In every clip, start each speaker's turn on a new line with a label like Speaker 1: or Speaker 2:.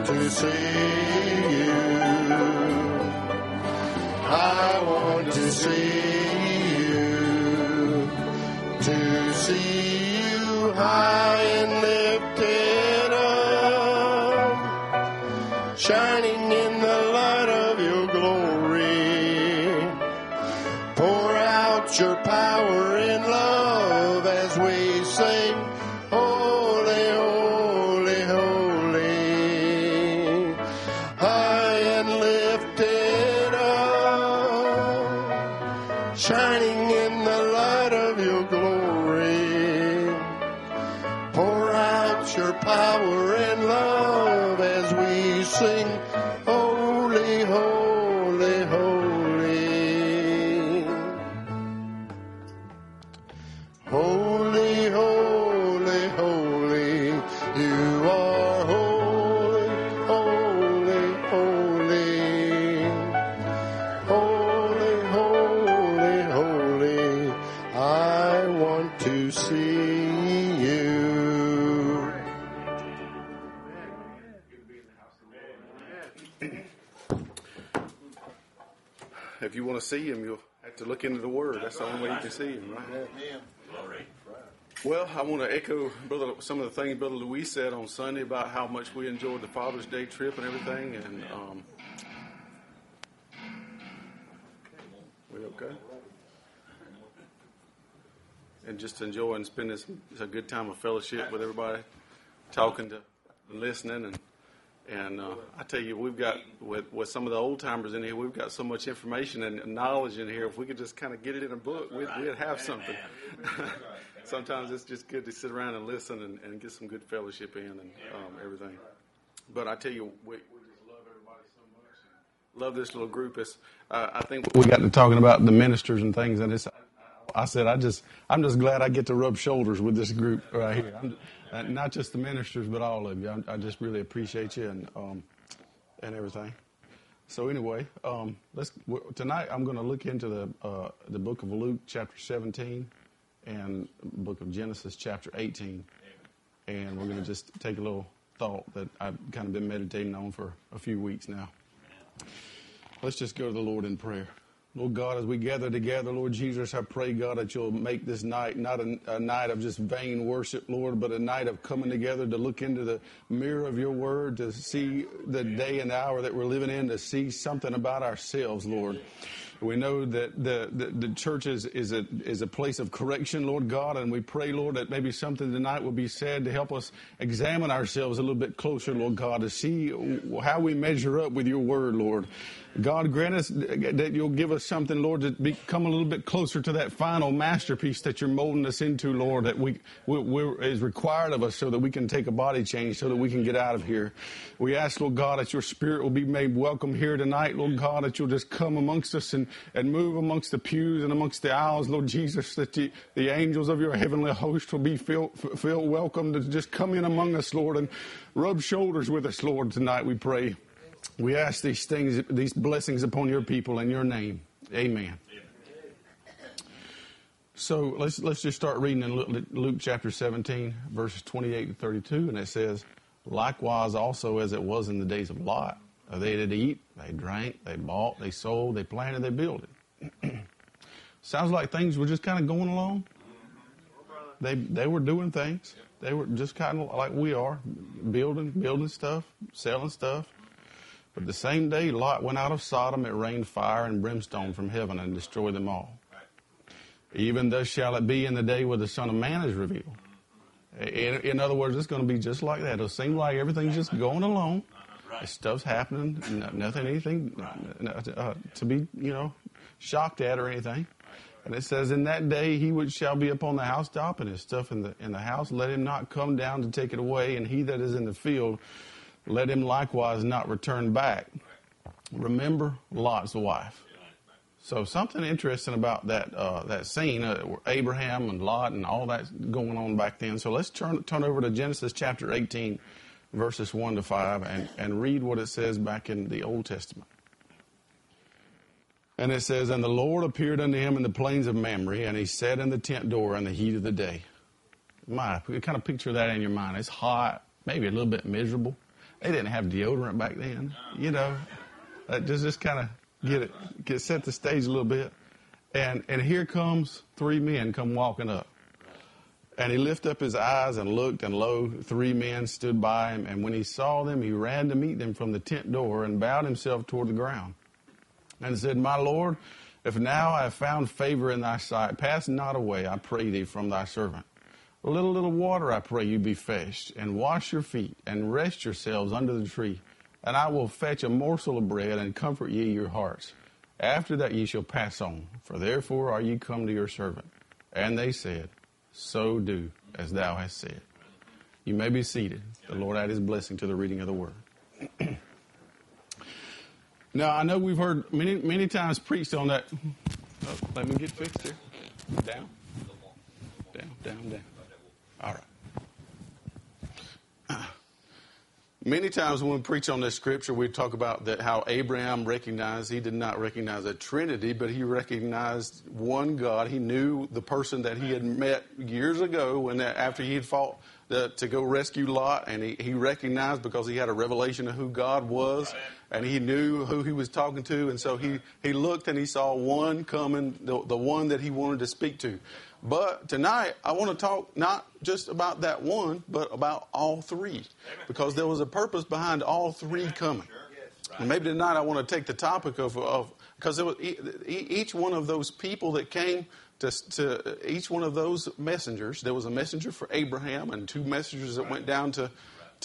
Speaker 1: to see you. I want to see you. To see you high and lifted up, shining in the light of your glory. Pour out your power in love as we sing, holy, holy, holy, high and lifted up, shining in the light of your glory. Pour out your power and love as we sing, holy, holy, holy. Holy, holy, holy, you are holy, holy, holy. Holy, holy, holy, I want to see you.
Speaker 2: If you want to see him, you'll have to look into the Word. That's the only way you can see him, right? Well, I want to echo some of the things Brother Louis said on Sunday about how much we enjoyed the Father's Day trip and everything. And we okay? And just enjoying spending a good time of fellowship with everybody, talking to, and listening, and I tell you, we've got with some of the old timers in here, we've got so much information and knowledge in here. If we could just kind of get it in a book, we'd have something. Sometimes it's just good to sit around and listen and get some good fellowship in and everything. But I tell you, we just love everybody so much. Love this little group. I think we got to talking about the ministers and things, and I said I'm just glad I get to rub shoulders with this group right here. Not just the ministers, but all of you. I just really appreciate you and everything. So anyway, tonight I'm going to look into the book of Luke chapter 17 and book of Genesis chapter 18, and we're going to just take a little thought that I've kind of been meditating on for a few weeks now. Let's just go to the Lord in prayer. Lord God, as we gather together, Lord Jesus, I pray, God, that you'll make this night not a night of just vain worship, Lord, but a night of coming together to look into the mirror of your word, to see the day and hour that we're living in, to see something about ourselves, Lord. We know that the church is a place of correction, Lord God, and we pray, Lord, that maybe something tonight will be said to help us examine ourselves a little bit closer, Lord God, to see how we measure up with your word, Lord. God, grant us that you'll give us something, Lord, to become a little bit closer to that final masterpiece that you're molding us into, Lord, that is required of us so that we can take a body change, so that we can get out of here. We ask, Lord God, that your spirit will be made welcome here tonight, Lord God, that you'll just come amongst us and move amongst the pews and amongst the aisles, Lord Jesus, that the angels of your heavenly host will be feel welcome to just come in among us, Lord, and rub shoulders with us, Lord, tonight, we pray. We ask these things, these blessings upon your people in your name. Amen. So let's just start reading in Luke chapter 17, verses 28 to 32, and it says, likewise also as it was in the days of Lot. They did eat, they drank, they bought, they sold, they planted, they built it. Sounds like things were just kind of going along. They were doing things. They were just kind of like we are, building stuff, selling stuff. But the same day Lot went out of Sodom, it rained fire and brimstone from heaven and destroyed them all. Even thus shall it be in the day where the Son of Man is revealed. In other words, it's going to be just like that. It'll seem like everything's just going along. Stuff's happening, anything to be, shocked at or anything. And it says, in that day he which shall be upon the housetop and his stuff in the house, let him not come down to take it away, and he that is in the field, let him likewise not return back. Remember Lot's wife. So something interesting about that scene, Abraham and Lot and all that going on back then. So let's turn over to Genesis chapter 18, verses 1 to 5, and read what it says back in the Old Testament. And it says, and the Lord appeared unto him in the plains of Mamre, and he sat in the tent door in the heat of the day. Kind of picture that in your mind. It's hot, maybe a little bit miserable. They didn't have deodorant back then, you know. Just kind of set the stage a little bit. And here comes three men come walking up. And he lifted up his eyes and looked, and lo, three men stood by him. And when he saw them, he ran to meet them from the tent door and bowed himself toward the ground and said, My Lord, if now I have found favor in thy sight, pass not away, I pray thee, from thy servant. A little water, I pray you, be fetched, and wash your feet, and rest yourselves under the tree. And I will fetch a morsel of bread, and comfort ye your hearts. After that ye shall pass on, for therefore are ye come to your servant. And they said, So do as thou hast said. You may be seated. The Lord add his blessing to the reading of the word. Now, I know we've heard many times preached on that. Oh, let me get fixed here. Down. All right. Many times when we preach on this scripture, we talk about that how Abraham recognized, he did not recognize a Trinity, but he recognized one God. He knew the person that he had met years ago when after he had fought to go rescue Lot, and he recognized because he had a revelation of who God was, and he knew who he was talking to, and so he looked and he saw one coming, the one that he wanted to speak to. But tonight, I want to talk not just about that one, but about all three, because there was a purpose behind all three coming. And maybe tonight I want to take the topic of because it was each one of those people that came to each one of those messengers. There was a messenger for Abraham and two messengers that went down to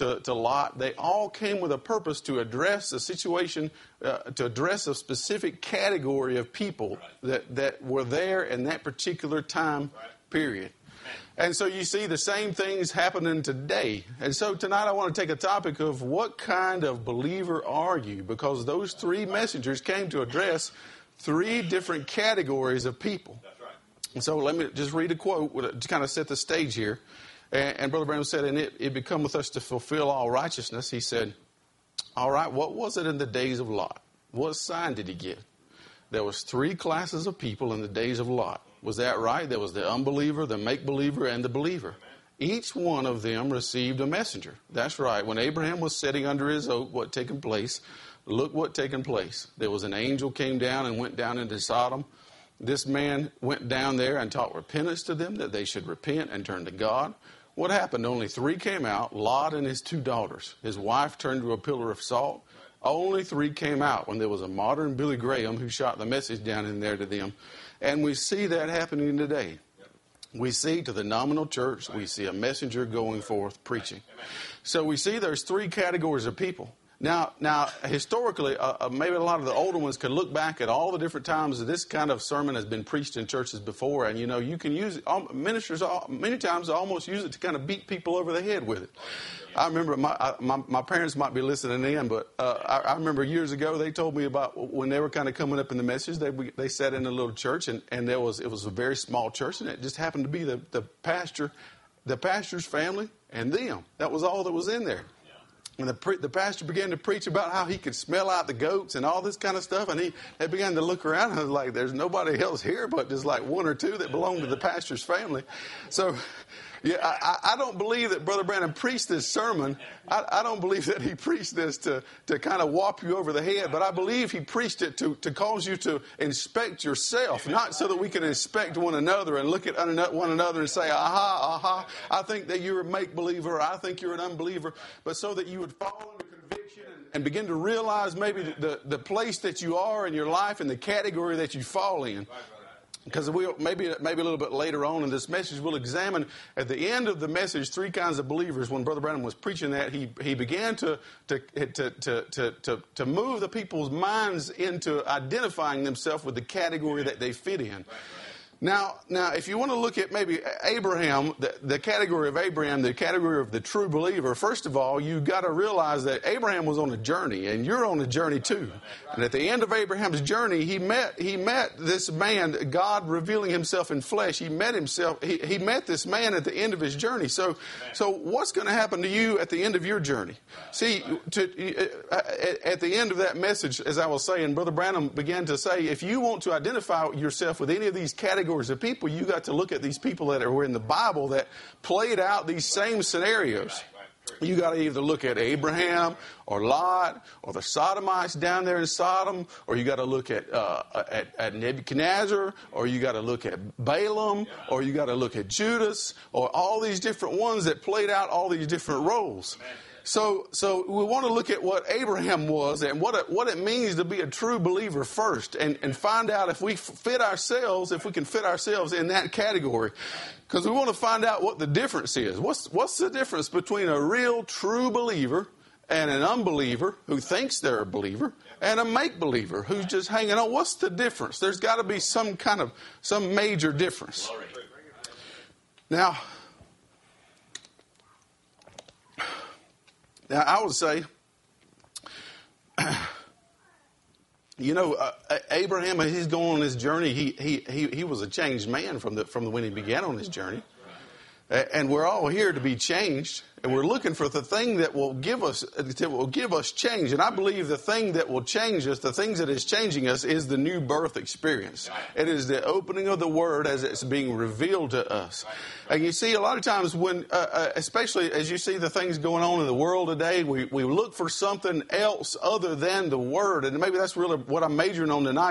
Speaker 2: Lot. They all came with a purpose to address a situation, to address a specific category of people that were there in that particular time period. And so you see the same things happening today. And so tonight I want to take a topic of what kind of believer are you? Because those three messengers came to address three different categories of people. And so let me just read a quote to kind of set the stage here. And Brother Branham said, and it becometh us to fulfill all righteousness. He said, all right, what was it in the days of Lot? What sign did he get? There was three classes of people in the days of Lot. Was that right? There was the unbeliever, the make-believer, and the believer. Each one of them received a messenger. That's right. When Abraham was sitting under his oak, what taken place? Look what taken place. There was an angel came down and went down into Sodom. This man went down there and taught repentance to them, that they should repent and turn to God. What happened? Only three came out, Lot and his two daughters. His wife turned to a pillar of salt. Only three came out when there was a modern Billy Graham who shot the message down in there to them. And we see that happening today. We see to the nominal church, we see a messenger going forth preaching. So we see there's three categories of people. Now, historically, maybe a lot of the older ones can look back at all the different times that this kind of sermon has been preached in churches before, and you can use it. Ministers many times almost use it to kind of beat people over the head with it. I remember my parents might be listening in, but I remember years ago they told me about when they were kind of coming up in the message. They sat in a little church, and it was a very small church, and it just happened to be the pastor's family and them. That was all that was in there. And the pastor began to preach about how he could smell out the goats and all this kind of stuff. And they began to look around and I was like, there's nobody else here but just like one or two that belong to the pastor's family. So, yeah, I don't believe that Brother Branham preached this sermon. I don't believe that he preached this to kind of whop you over the head. But I believe he preached it to cause you to inspect yourself, not so that we can inspect one another and look at one another and say, aha, I think that you're a make-believer, or I think you're an unbeliever, but so that you would fall into conviction and begin to realize maybe the place that you are in your life and the category that you fall in. Because maybe a little bit later on in this message, we'll examine at the end of the message three kinds of believers. When Brother Branham was preaching that, he began to move the people's minds into identifying themselves with the category that they fit in. Now, if you want to look at maybe Abraham, the category of Abraham, the category of the true believer, first of all, you've got to realize that Abraham was on a journey, and you're on a journey too. And at the end of Abraham's journey, he met this man, God revealing himself in flesh. He met this man at the end of his journey. So what's going to happen to you at the end of your journey? See, at the end of that message, as I was saying, Brother Branham began to say, if you want to identify yourself with any of these categories of people, you got to look at these people that were in the Bible that played out these same scenarios. You got to either look at Abraham or Lot or the Sodomites down there in Sodom, or you got to look at Nebuchadnezzar, or you got to look at Balaam, or you got to look at Judas, or all these different ones that played out all these different roles. So we want to look at what Abraham was and what it means to be a true believer first, and find out if we can fit ourselves in that category. Because we want to find out what the difference is. What's the difference between a real true believer and an unbeliever who thinks they're a believer and a make-believer who's just hanging on? What's the difference? There's got to be some major difference. Now I would say, Abraham, as he's going on this journey, he was a changed man from when he began on his journey. And we're all here to be changed, and we're looking for the thing that will give us change. And I believe the thing that will change us, the things that is changing us, is the new birth experience. It is the opening of the Word as it's being revealed to us. And you see, a lot of times when, especially as you see the things going on in the world today, we look for something else other than the Word. And maybe that's really what I'm majoring on tonight.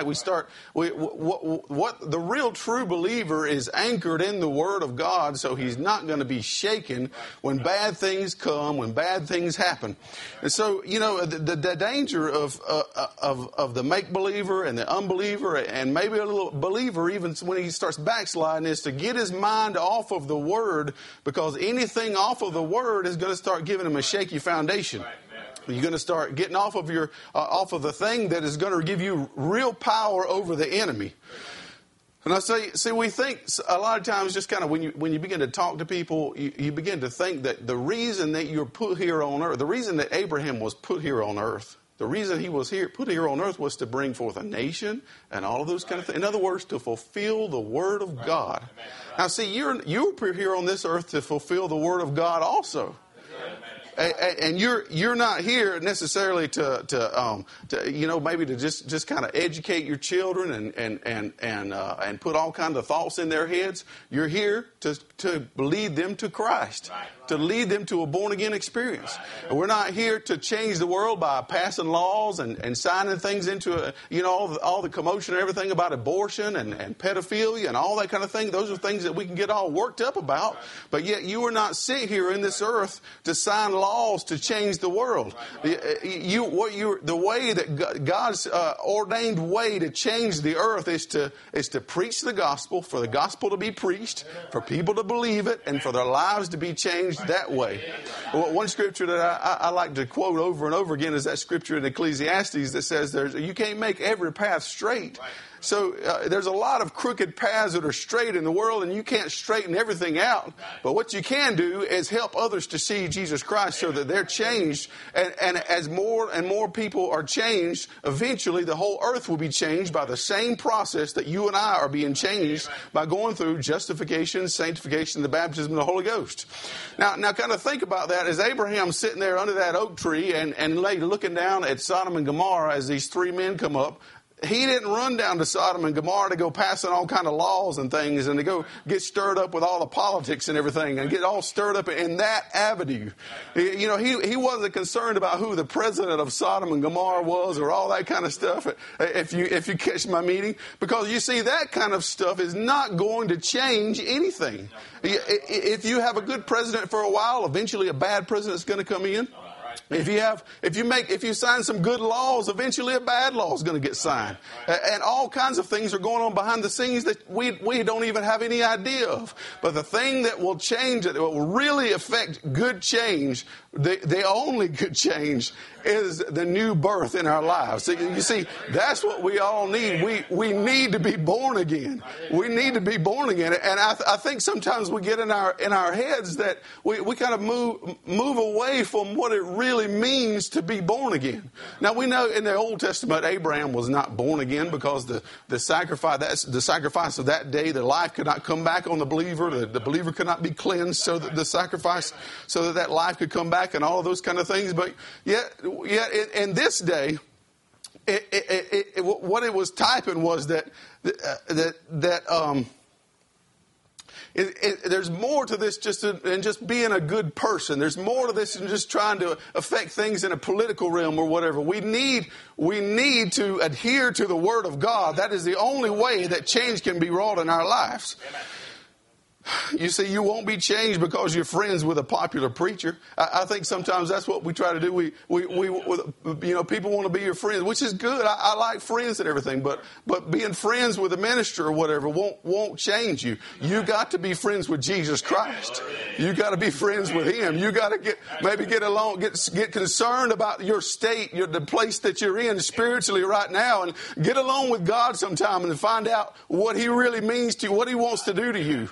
Speaker 2: What the real true believer is anchored in the Word of God, so he's not going to be shaken when bad things come, when bad things happen. And so, the danger of the make-believer and the unbeliever and maybe a little believer, even when he starts backsliding, is to get his mind off of the Word, because anything off of the Word is going to start giving him a shaky foundation. You're going to start getting off of the thing that is going to give you real power over the enemy. And I say, we think a lot of times, just kind of when you begin to talk to people, you begin to think that the reason that you're put here on earth, the reason that Abraham was put here on earth, the reason he was put here on earth was to bring forth a nation and all of those kind of things. In other words, to fulfill the Word of God. Now, see, you're put here on this earth to fulfill the Word of God also. And you're not here necessarily to maybe to just kind of educate your children and put all kinds of thoughts in their heads. You're here to lead them to Christ, to lead them to a born again experience. And we're not here to change the world by passing laws and signing things into all the commotion and everything about abortion and pedophilia and all that kind of thing. Those are things that we can get all worked up about. But yet you are not sent here in this earth to sign laws to change the world. The way that God's ordained way to change the earth is to preach the gospel, for the gospel to be preached, for people to believe it, and for their lives to be changed that way. Well, one scripture that I like to quote over and over again is that scripture in Ecclesiastes that says you can't make every path straight. So there's a lot of crooked paths that are straight in the world, and you can't straighten everything out. But what you can do is help others to see Jesus Christ so that they're changed. And as more and more people are changed, eventually the whole earth will be changed by the same process that you and I are being changed by going through justification, sanctification, the baptism of the Holy Ghost. Now kind of think about that as Abraham sitting there under that oak tree and looking down at Sodom and Gomorrah as these three men come up. He didn't run down to Sodom and Gomorrah to go passing all kind of laws and things and to go get stirred up with all the politics and everything and get all stirred up in that avenue. He wasn't concerned about who the president of Sodom and Gomorrah was or all that kind of stuff, if you catch my meaning. Because you see, that kind of stuff is not going to change anything. If you have a good president for a while, eventually a bad president is going to come in. If you sign some good laws, eventually a bad law is going to get signed. And all kinds of things are going on behind the scenes that we don't even have any idea of. But the thing that will change, that will really affect good change, the only good change, is the new birth in our lives. So you see, that's what we all need. We need to be born again. We need to be born again. And I think sometimes we get in our heads that we kind of move away from what it really means to be born again. Now we know in the Old Testament Abraham was not born again because the sacrifice of that day, the life could not come back on the believer. The believer could not be cleansed so that the sacrifice, so that life could come back and all of those kind of things. But yet in this day, what it was typing was that there's more to this than just being a good person. There's more to this than just trying to affect things in a political realm or whatever. We need to adhere to the Word of God. That is the only way that change can be wrought in our lives. You see, you won't be changed because you're friends with a popular preacher. I think sometimes that's what we try to do. We people want to be your friends, which is good. I like friends and everything, but being friends with a minister or whatever won't change you. You got to be friends with Jesus Christ. You got to be friends with Him. You got to get along, get concerned about your state, the place that you're in spiritually right now, and get along with God sometime and find out what He really means to you, what He wants to do to you.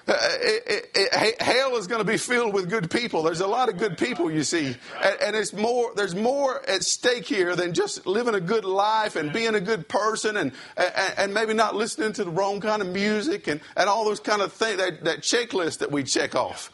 Speaker 2: Hell is going to be filled with good people. There's a lot of good people, you see, and there's more at stake here than just living a good life and being a good person and maybe not listening to the wrong kind of music and all those kind of things, that checklist that we check off.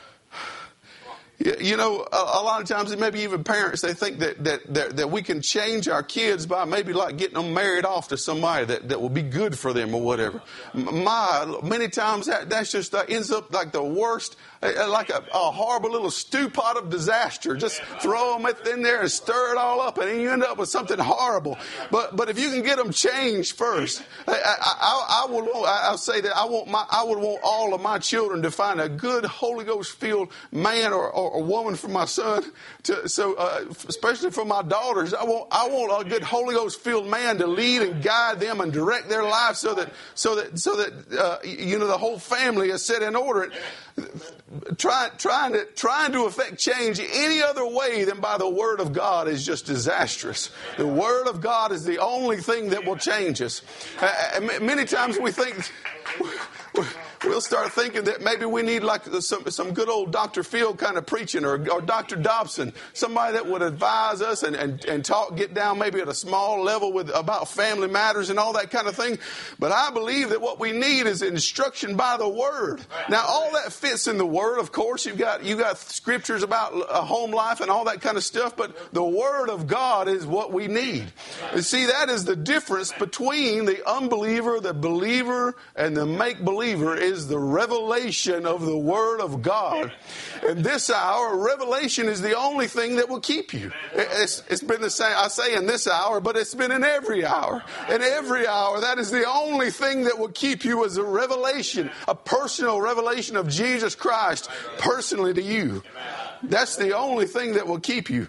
Speaker 2: You know, a lot of times, maybe even parents, they think that we can change our kids by maybe like getting them married off to somebody that will be good for them or whatever. Many times that's just ends up like the worst, like a horrible little stew pot of disaster. Just throw them in there and stir it all up, and then you end up with something horrible. But if you can get them changed first, I'll say that I would want all of my children to find a good Holy Ghost filled man or woman for my son. Especially for my daughters, I want a good Holy Ghost filled man to lead and guide them and direct their lives so that the whole family is set in order. Trying to affect change any other way than by the Word of God is just disastrous. The Word of God is the only thing that will change us. Many times we think we'll start thinking that maybe we need like some good old Dr. Phil kind of preaching or Dr. Dobson, somebody that would advise us and talk, get down maybe at a small level about family matters and all that kind of thing. But I believe that what we need is instruction by the Word. Now, all that fits in the Word, of course. You got scriptures about a home life and all that kind of stuff, but the Word of God is what we need. And see, that is the difference between the unbeliever, the believer, and the make-believer is the revelation of the Word of God. In this hour, revelation is the only thing that will keep you. It's been the same, I say in this hour, but it's been in every hour. In every hour, that is the only thing that will keep you as a revelation, a personal revelation of Jesus Christ personally to you. That's the only thing that will keep you.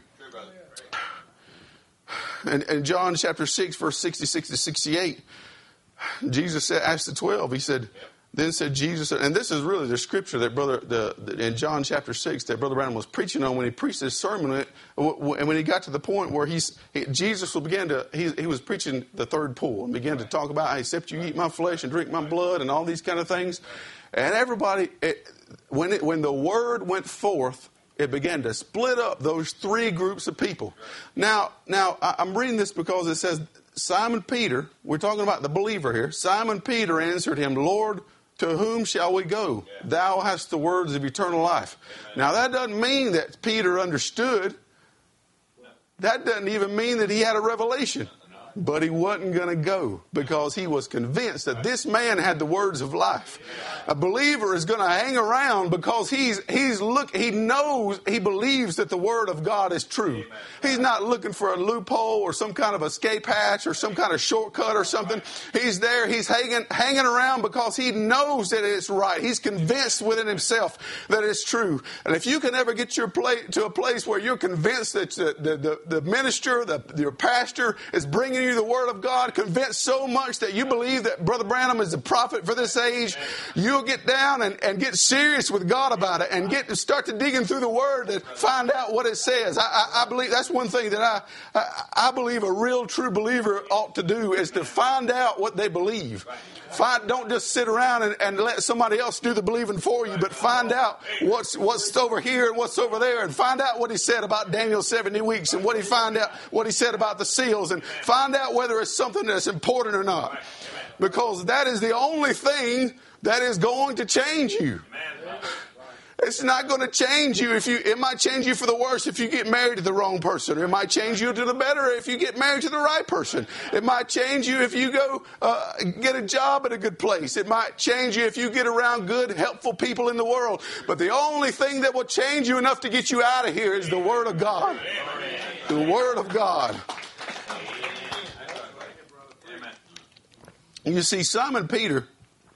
Speaker 2: And John chapter 6, verse 66 to 68, Jesus asked the 12, he said, then said Jesus, and this is really the scripture that in John chapter 6 that Brother Branham was preaching on when he preached his sermon, and when he got to the point where Jesus was preaching the third pull and began to talk about, except you eat my flesh and drink my blood and all these kind of things. And everybody, when the word went forth, it began to split up those three groups of people. Now I'm reading this because it says, Simon Peter, we're talking about the believer here. Simon Peter answered him, Lord, to whom shall we go? Thou hast the words of eternal life. Now that doesn't mean that Peter understood. That doesn't even mean that he had a revelation. But he wasn't going to go because he was convinced that this man had the words of life. A believer is going to hang around because he knows, he believes that the Word of God is true. He's not looking for a loophole or some kind of escape hatch or some kind of shortcut or something. He's there, he's hanging around because he knows that it's right. He's convinced within himself that it's true. And if you can ever get to a place where you're convinced that the minister, your pastor is bringing you the Word of God, convinced so much that you believe that Brother Branham is the prophet for this age, you'll get down and get serious with God about it and start to digging through the Word to find out what it says. I believe that's one thing that I believe a real true believer ought to do is to find out what they believe. Don't just sit around and let somebody else do the believing for you, but find out what's over here and what's over there, and find out what he said about Daniel's 70 weeks and what he said about the seals, and find out whether it's something that's important or not. Because that is the only thing that is going to change you.
Speaker 1: It's not going to change you it might change you for the worse if you get married to the wrong person. It might change you to the better if you get married to the right person. It might change you if you go get a job at a good place. It might change you if you get around good, helpful people in the world. But the only thing that will change you enough to get you out of here is the Word of God. The Word of God. You see, Simon Peter,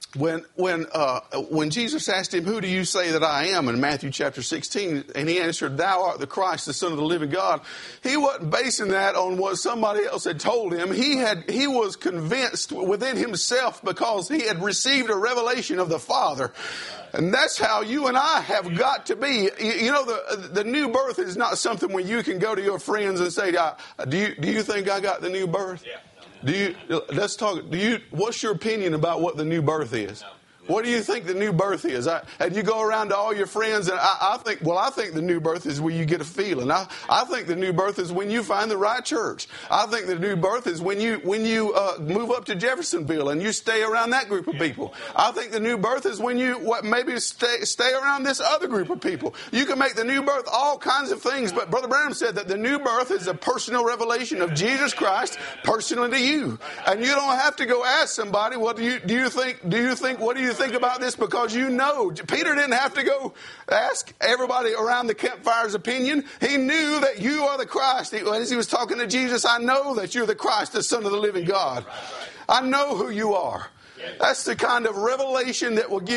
Speaker 1: when Jesus asked him, "Who do you say that I am?" in Matthew chapter 16, and he answered, "Thou art the Christ, the Son of the living God," he wasn't basing that on what somebody else had told him. He was convinced within himself because he had received a revelation of the Father. And that's how you and I have got to be. You know, the new birth is not something where you can go to your friends and say, do you think I got the new birth? Yeah. Let's talk. What's your opinion about what the new birth is? What do you think the new birth is? And you go around to all your friends, and I think the new birth is where you get a feeling. I think the new birth is when you find the right church. I think the new birth is when you move up to Jeffersonville and you stay around that group of people. I think the new birth is when you maybe stay around this other group of people. You can make the new birth all kinds of things, but Brother Branham said that the new birth is a personal revelation of Jesus Christ personally to you. And you don't have to go ask somebody, what do you think about this? Because you know. Peter didn't have to go ask everybody around the campfire's opinion. He knew that you are the Christ. As he was talking to Jesus, I know that you're the Christ, the Son of the living God. I know who you are. That's the kind of revelation that will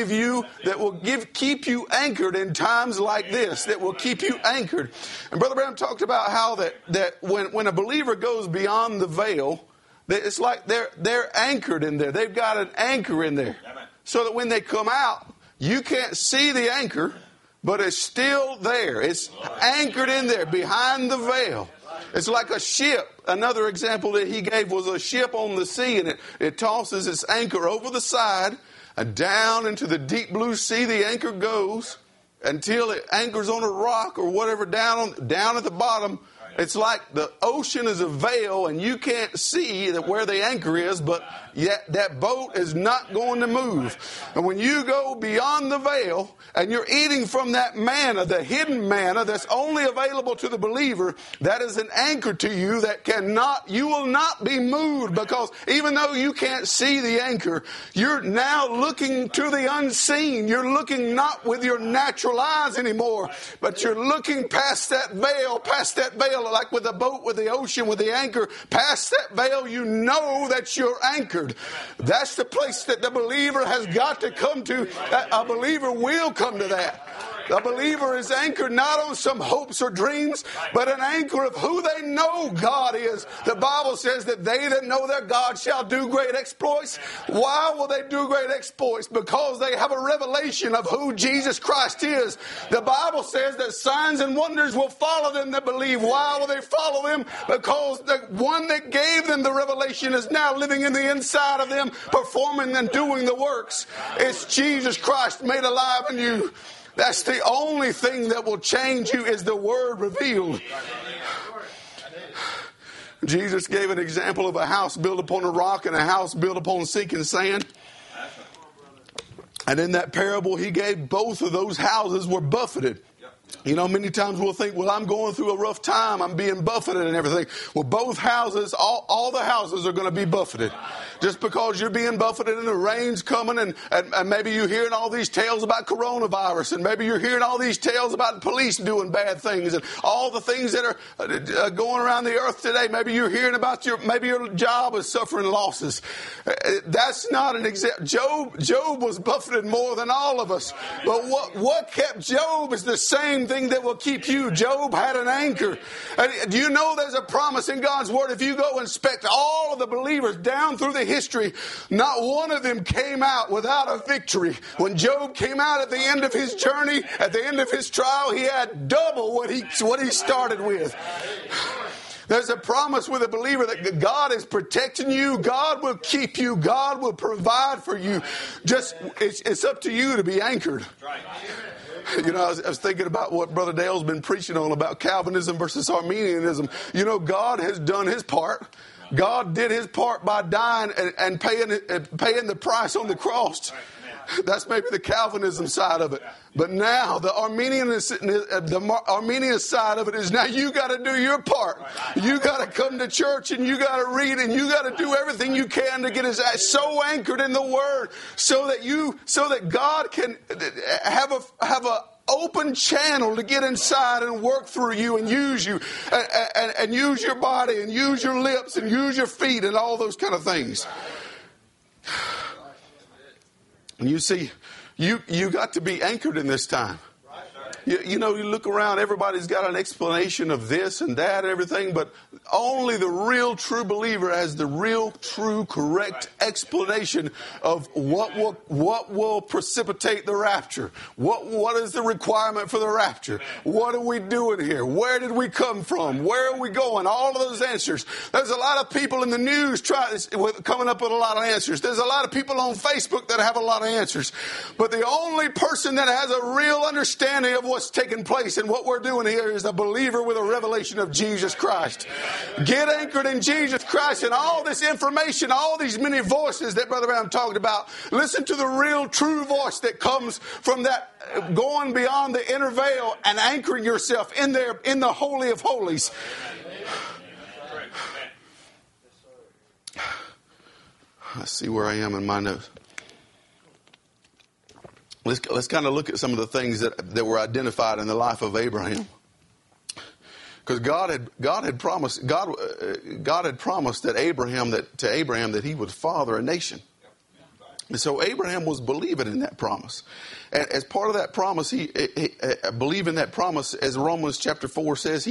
Speaker 1: keep you anchored in times like this, that will keep you anchored. And Brother Branham talked about how that when a believer goes beyond the veil, it's like they're anchored in there. They've got an anchor in there. So that when they come out, you can't see the anchor, but it's still there. It's anchored in there behind the veil. It's like a ship. Another example that he gave was a ship on the sea, and it tosses its anchor over the side and down into the deep blue sea. The anchor goes until it anchors on a rock or whatever down at the bottom. It's like the ocean is a veil and you can't see where the anchor is, but yet that boat is not going to move. And when you go beyond the veil and you're eating from that manna, the hidden manna that's only available to the believer, that is an anchor to you that you will not be moved, because even though you can't see the anchor, you're now looking to the unseen. You're looking not with your natural eyes anymore, but you're looking past that veil, like with a boat with the ocean, with the anchor. Past that veil, you know that you're anchored. That's the place that the believer has got to come to. A believer will come to that. A believer is anchored not on some hopes or dreams, but an anchor of who they know God is. The Bible says that they that know their God shall do great exploits. Why will they do great exploits? Because they have a revelation of who Jesus Christ is. The Bible says that signs and wonders will follow them that believe. Why will they follow them? Because the one that gave them the revelation is now living in the inside of them, performing and doing the works. It's Jesus Christ made alive in you. That's the only thing that will change you, is the Word revealed. Jesus gave an example of a house built upon a rock and a house built upon sinking sand. And in that parable, he gave both of those houses were buffeted. You know, many times we'll think, well, I'm going through a rough time. I'm being buffeted and everything. Well, both houses, all the houses are going to be buffeted. Just because you're being buffeted and the rain's coming and maybe you're hearing all these tales about coronavirus, and maybe you're hearing all these tales about police doing bad things and all the things that are going around the earth today. Maybe you're hearing about maybe your job is suffering losses. That's not an example. Job was buffeted more than all of us. But what kept Job is the same thing that will keep you. Job had an anchor. And do you know there's a promise in God's Word? If you go inspect all of the believers down through the history, not one of them came out without a victory. When Job came out at the end of his journey, at the end of his trial, he had double what he started with. There's a promise with a believer that God is protecting you. God will keep you. God will provide for you. Just it's up to you to be anchored. You know, I was thinking about what Brother Dale's been preaching on about Calvinism versus Arminianism. You know, God has done his part. God did his part by dying and paying the price on the cross. That's maybe the Calvinism side of it. But now the Arminian side of it is now you got to do your part. You got to come to church and you got to read and you got to do everything you can to get so anchored in the Word so that God can have a open channel to get inside and work through you and use you and use your body and use your lips and use your feet and all those kind of things. And you see, you got to be anchored in this time. You look around, everybody's got an explanation of this and that and everything, but only the real true believer has the real true correct explanation of what will precipitate the rapture. What is the requirement for the rapture? What are we doing here? Where did we come from? Where are we going? All of those answers. There's a lot of people in the news coming up with a lot of answers. There's a lot of people on Facebook that have a lot of answers. But the only person that has a real understanding of what's taking place and what we're doing here is a believer with a revelation of Jesus Christ. Get anchored in Jesus Christ and all this information, all these many voices that Brother Branham talked about. Listen to the real true voice that comes from that going beyond the inner veil and anchoring yourself in there in the Holy of Holies. Let's see where I am in my notes. Let's kind of look at some of the things that were identified in the life of Abraham, because God had promised that Abraham that he would father a nation, and so Abraham was believing in that promise. And as part of that promise, he believed in that promise, as Romans chapter 4 says.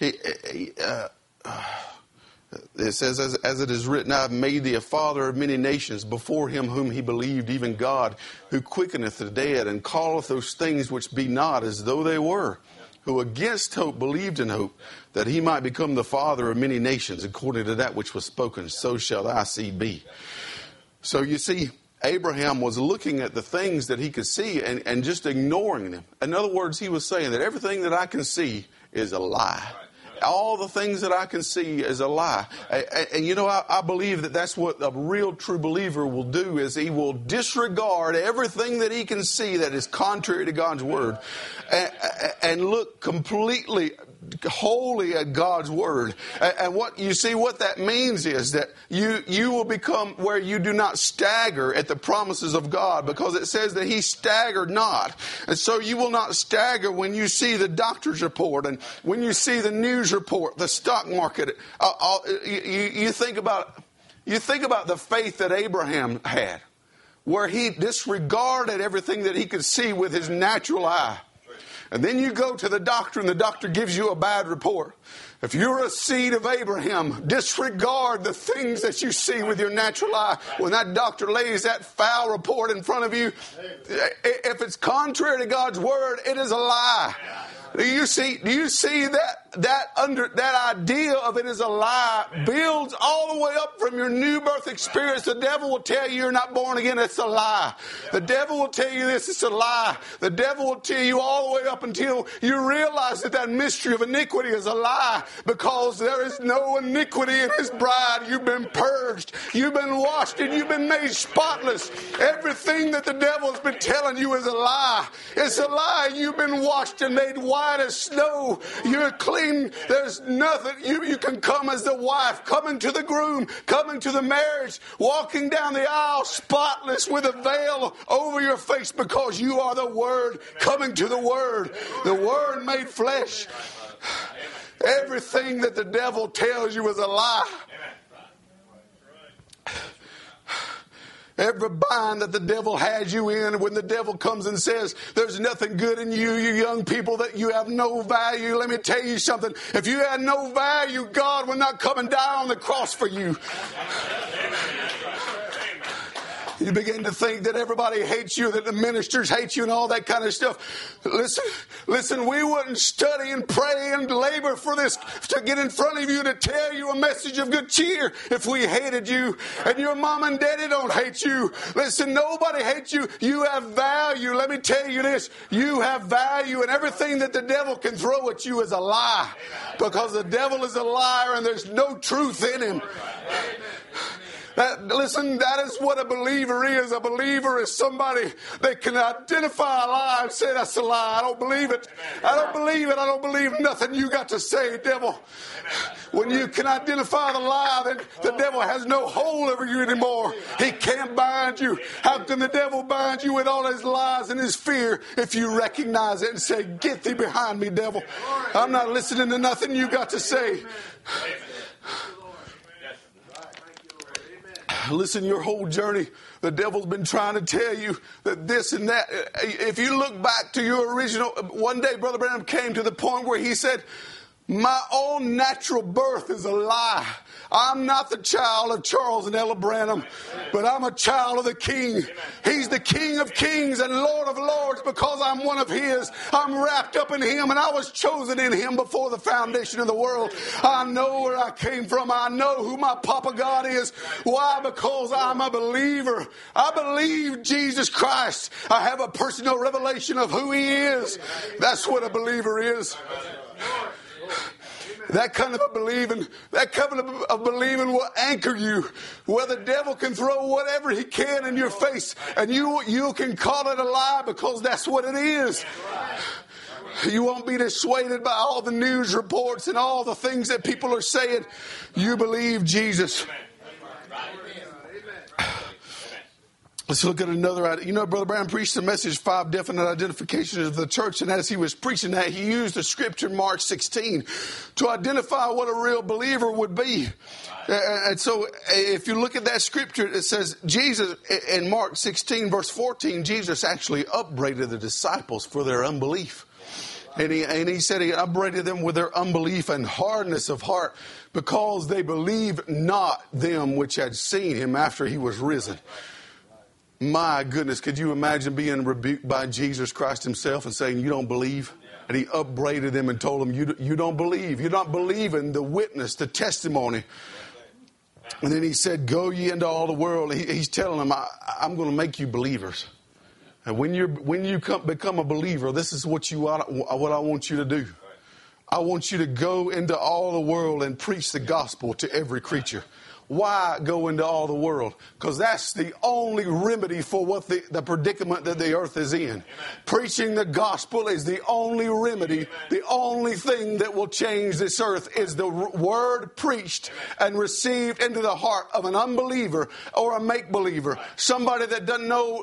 Speaker 1: It says, as it is written, I have made thee a father of many nations before him whom he believed, even God, who quickeneth the dead, and calleth those things which be not as though they were, who against hope believed in hope, that he might become the father of many nations, according to that which was spoken, so shall thy seed be. So you see, Abraham was looking at the things that he could see and just ignoring them. In other words, he was saying that everything that I can see is a lie. All the things that I can see is a lie. And I believe that that's what a real true believer will do, is he will disregard everything that he can see that is contrary to God's Word and look completely wholly at God's Word. And what that means is that you will become where you do not stagger at the promises of God, because it says that he staggered not. And so you will not stagger when you see the doctor's report and when you see the news report, the stock market. You think about the faith that Abraham had, where he disregarded everything that he could see with his natural eye. And then you go to the doctor and the doctor gives you a bad report. If you're a seed of Abraham, disregard the things that you see with your natural eye. When that doctor lays that foul report in front of you, if it's contrary to God's Word, it is a lie. Do you see that idea of it is a lie builds all the way up from your new birth experience? The devil will tell you you're not born again. It's a lie. The devil will tell you this. It's a lie. The devil will tell you all the way up until you realize that mystery of iniquity is a lie, because there is no iniquity in his bride. You've been purged. You've been washed, and you've been made spotless. Everything that the devil has been telling you is a lie. It's a lie. You've been washed and made white as snow. You're clean. There's nothing. You can come as the wife, coming to the groom, coming to the marriage, walking down the aisle spotless with a veil over your face, because you are the Word, coming to the Word. The Word made flesh. Everything that the devil tells you is a lie. Every bind that the devil has you in, when the devil comes and says, there's nothing good in you, you young people, that you have no value. Let me tell you something. If you had no value, God would not come and die on the cross for you. You begin to think that everybody hates you, that the ministers hate you and all that kind of stuff. Listen, we wouldn't study and pray and labor for this to get in front of you to tell you a message of good cheer if we hated you. And your mom and daddy don't hate you. Listen, nobody hates you. You have value. Let me tell you this. You have value, and everything that the devil can throw at you is a lie, because the devil is a liar and there's no truth in him. Listen, that is what a believer is. A believer is somebody that can identify a lie and say, that's a lie. I don't believe it. I don't believe it. I don't believe nothing you got to say, devil. When you can identify the lie, then the devil has no hold over you anymore. He can't bind you. How can the devil bind you with all his lies and his fear if you recognize it and say, get thee behind me, devil. I'm not listening to nothing you got to say. Listen, your whole journey, the devil's been trying to tell you that this and that. If you look back to your original, one day Brother Branham came to the point where he said, my own natural birth is a lie. I'm not the child of Charles and Ella Branham, but I'm a child of the King. He's the King of Kings and Lord of Lords because I'm one of His. I'm wrapped up in Him, and I was chosen in Him before the foundation of the world. I know where I came from. I know who my Papa God is. Why? Because I'm a believer. I believe Jesus Christ. I have a personal revelation of who He is. That's what a believer is. That kind of believing will anchor you, where the devil can throw whatever he can in your face, and you can call it a lie because that's what it is. You won't be dissuaded by all the news reports and all the things that people are saying. You believe Jesus. Let's look at another. You know, Brother Brown preached the message, 5 definite identifications of the church. And as he was preaching that, he used the scripture, Mark 16, to identify what a real believer would be. And so if you look at that scripture, it says Jesus, in Mark 16, verse 14, Jesus actually upbraided the disciples for their unbelief. And he said he upbraided them with their unbelief and hardness of heart because they believed not them which had seen him after he was risen. My goodness, could you imagine being rebuked by Jesus Christ himself and saying, you don't believe? And he upbraided them and told them, you don't believe. You're not believing the witness, the testimony. And then he said, go ye into all the world. He's telling them, I'm going to make you believers. And when you become a believer, this is what I want you to do. I want you to go into all the world and preach the gospel to every creature. Why go into all the world? Because that's the only remedy for what the predicament that the earth is in. Amen. Preaching the gospel is the only remedy. The only thing that will change this earth is the word preached and received into the heart of an unbeliever or a make-believer. Somebody that doesn't know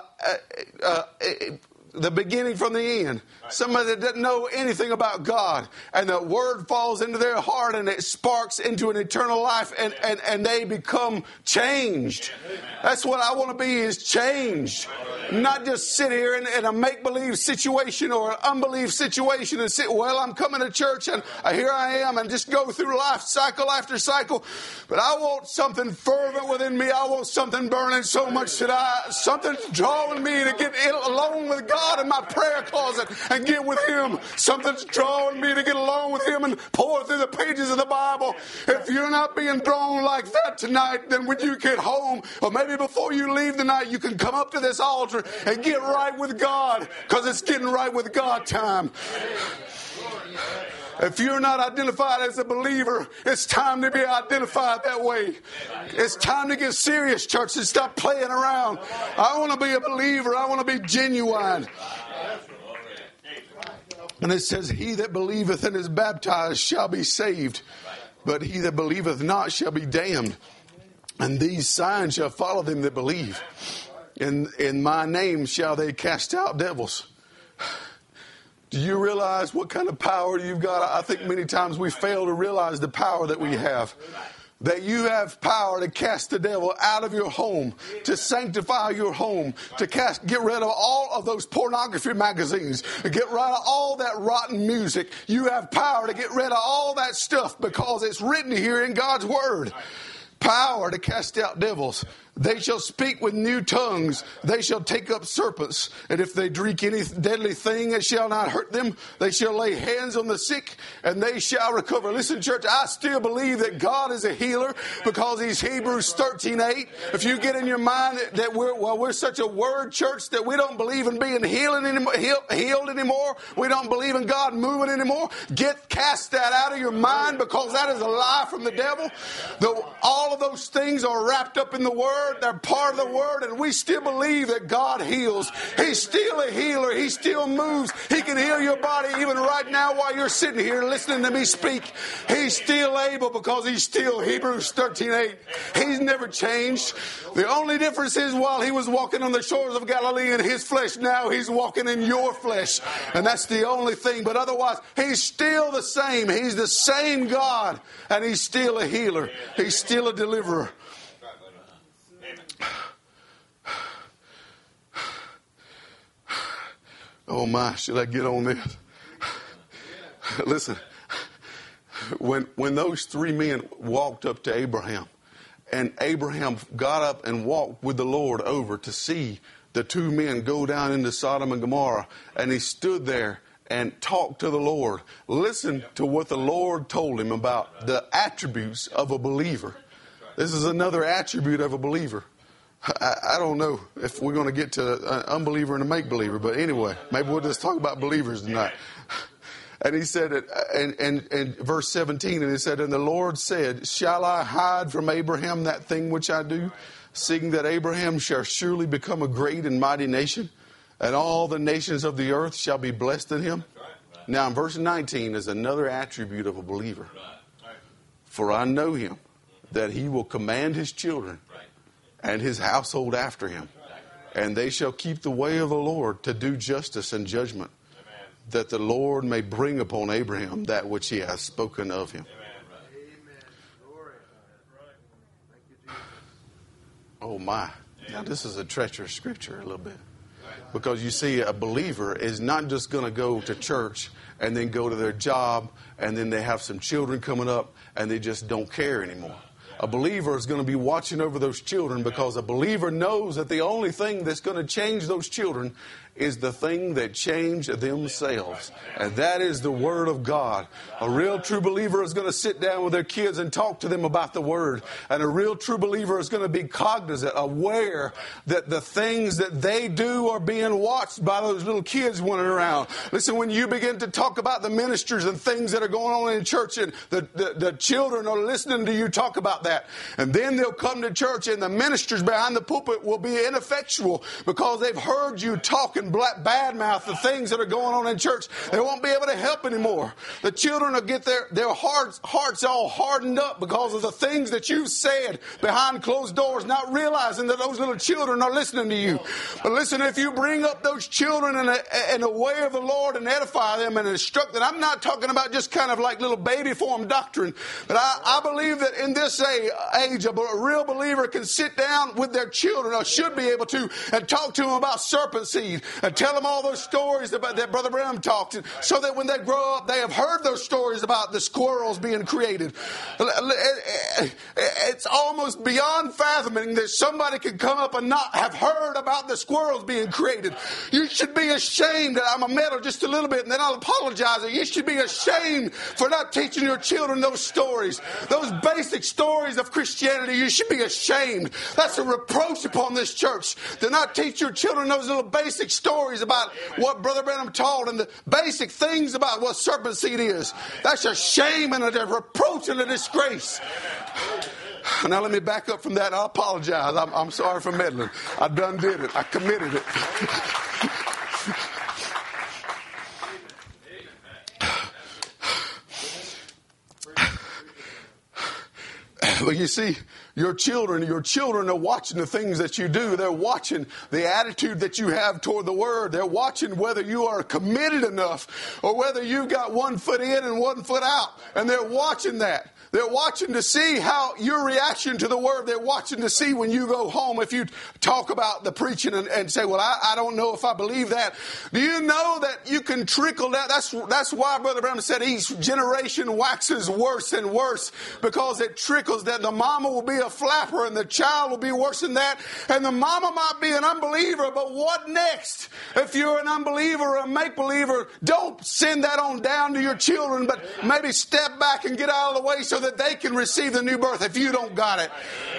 Speaker 1: the beginning from the end. Somebody that doesn't know anything about God. And the word falls into their heart and it sparks into an eternal life and they become changed. That's what I want to be, is changed. Not just sit here in a make-believe situation or an unbelief situation and sit, well, I'm coming to church and here I am, and just go through life cycle after cycle. But I want something fervent within me. I want something burning so much that something's drawing me to get alone with God in my prayer closet and get with Him. Something's drawing me to get along with Him and pour through the pages of the Bible. If you're not being drawn like that tonight, then when you get home, or maybe before you leave tonight, you can come up to this altar and get right with God, because it's getting right with God time. If you're not identified as a believer, it's time to be identified that way. It's time to get serious, church, and stop playing around. I want to be a believer. I want to be genuine. And it says, he that believeth and is baptized shall be saved, but he that believeth not shall be damned. And these signs shall follow them that believe. In my name shall they cast out devils. Do you realize what kind of power you've got? I think many times we fail to realize the power that we have. That you have power to cast the devil out of your home, to sanctify your home, to get rid of all of those pornography magazines, to get rid of all that rotten music. You have power to get rid of all that stuff because it's written here in God's Word. Power to cast out devils. They shall speak with new tongues. They shall take up serpents. And if they drink any deadly thing, it shall not hurt them. They shall lay hands on the sick, and they shall recover. Listen, church, I still believe that God is a healer because He's Hebrews 13:8. If you get in your mind that we're such a word church that we don't believe in being healed anymore, we don't believe in God moving anymore, cast that out of your mind, because that is a lie from the devil. All of those things are wrapped up in the Word. They're part of the Word, and we still believe that God heals. He's still a healer. He still moves. He can heal your body even right now while you're sitting here listening to me speak. He's still able, because He's still Hebrews 13:8. He's never changed. The only difference is, while He was walking on the shores of Galilee in His flesh, now He's walking in your flesh. And that's the only thing. But otherwise, He's still the same. He's the same God, and He's still a healer. He's still a deliverer. Oh my, should I get on this? Listen, when those three men walked up to Abraham, and Abraham got up and walked with the Lord over to see the two men go down into Sodom and Gomorrah, and he stood there and talked to the Lord. Listen to what the Lord told him about the attributes of a believer. This is another attribute of a believer. I don't know if we're going to get to an unbeliever and a make-believer, but anyway, maybe we'll just talk about believers tonight. And he said, and verse 17, and he said, and the Lord said, shall I hide from Abraham that thing which I do, seeing that Abraham shall surely become a great and mighty nation, and all the nations of the earth shall be blessed in him? Now, in verse 19 is another attribute of a believer. For I know him, that he will command his children and his household after him, and they shall keep the way of the Lord to do justice and judgment, that the Lord may bring upon Abraham that which He has spoken of him. Oh my. Now this is a treacherous scripture a little bit. Because you see, a believer is not just going to go to church and then go to their job and then they have some children coming up and they just don't care anymore. A believer is going to be watching over those children, because a believer knows that the only thing that's going to change those children is the thing that changed themselves. And that is the Word of God. A real true believer is going to sit down with their kids and talk to them about the Word. And a real true believer is going to be cognizant, aware that the things that they do are being watched by those little kids running around. Listen, when you begin to talk about the ministers and things that are going on in church, and the children are listening to you talk about that, and then they'll come to church and the ministers behind the pulpit will be ineffectual because they've heard you talk and badmouth the things that are going on in church. They won't be able to help anymore. The children will get their hearts all hardened up because of the things that you've said behind closed doors, not realizing that those little children are listening to you. But listen, if you bring up those children in a way of the Lord and edify them and instruct them, I'm not talking about just kind of like little baby form doctrine, but I believe that in this age, a real believer can sit down with their children, or should be able to, and talk to them about serpent seed, and tell them all those stories about that Brother Branham talked, so that when they grow up, they have heard those stories about the squirrels being created. It's almost beyond fathoming that somebody could come up and not have heard about the squirrels being created. You should be ashamed that I'm a meddle just a little bit, and then I'll apologize. You should be ashamed for not teaching your children those stories, those basic stories of Christianity. You should be ashamed. That's a reproach upon this church, to not teach your children those little basic stories about what Brother Branham taught and the basic things about what serpent seed is. That's a shame and a reproach and a disgrace. Now let me back up from that. I apologize. I'm sorry for meddling. I done did it. I committed it. But you see, your children are watching the things that you do. They're watching the attitude that you have toward the Word. They're watching whether you are committed enough or whether you've got one foot in and one foot out. And they're watching that. They're watching to see how your reaction to the Word. They're watching to see when you go home, if you talk about the preaching and say, well, I don't know if I believe that. Do you know that you can trickle that? That's why Brother Branham said each generation waxes worse and worse, because it trickles that. The mama will be a flapper and the child will be worse than that. And the mama might be an unbeliever, but what next? If you're an unbeliever or a make-believer, don't send that on down to your children, but maybe step back and get out of the way so that they can receive the new birth if you don't got it.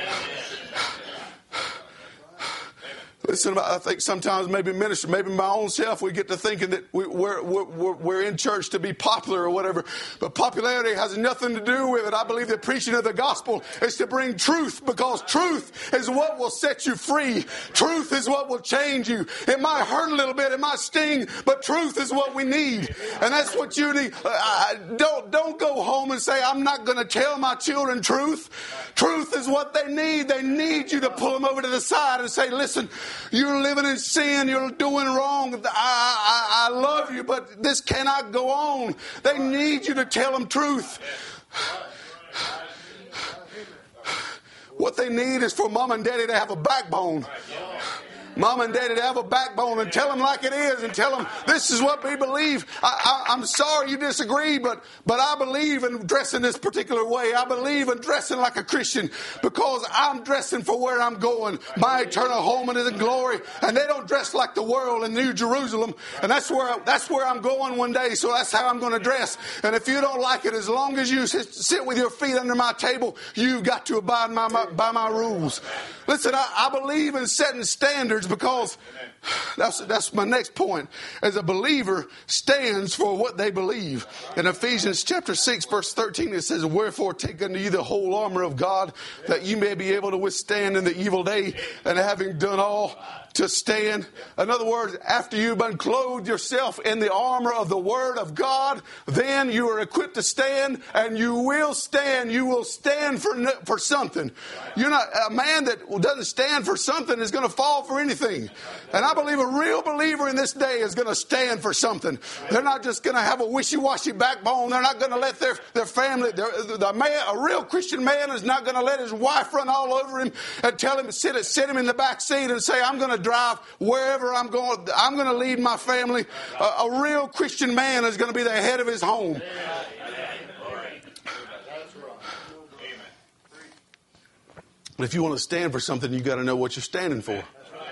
Speaker 1: Listen, I think sometimes maybe minister, maybe my own self, we get to thinking that we're in church to be popular or whatever. But popularity has nothing to do with it. I believe the preaching of the gospel is to bring truth, because truth is what will set you free. Truth is what will change you. It might hurt a little bit, it might sting, but truth is what we need. And that's what you need. Don't go home and say, I'm not going to tell my children truth. Truth is what they need. They need you to pull them over to the side and say, listen, you're living in sin. You're doing wrong. I love you, but this cannot go on. They need you to tell them truth. What they need is for mom and daddy to have a backbone. Mom and daddy to have a backbone and tell them like it is and tell them this is what we believe. I'm sorry you disagree, but I believe in dressing this particular way. I believe in dressing like a Christian because I'm dressing for where I'm going. My eternal home is in glory. And they don't dress like the world in New Jerusalem. And that's where I'm going one day. So that's how I'm going to dress. And if you don't like it, as long as you sit with your feet under my table, you've got to abide by my rules. Listen, I believe in setting standards because that's my next point. As a believer stands for what they believe. In Ephesians chapter 6, verse 13, it says, wherefore take unto you the whole armor of God, that you may be able to withstand in the evil day, and having done all, to stand. In other words, after you've been clothed yourself in the armor of the Word of God, then you are equipped to stand, and you will stand. You will stand for something. You're not a man that doesn't stand for something is going to fall for anything. And I believe a real believer in this day is going to stand for something. They're not just going to have a wishy-washy backbone. They're not going to let their family. A real Christian man is not going to let his wife run all over him and tell him to sit him in the back seat and say, I'm going to drive wherever I'm going. I'm going to lead my family. A real Christian man is going to be the head of his home. But if you want to stand for something, you got to know what you're standing for.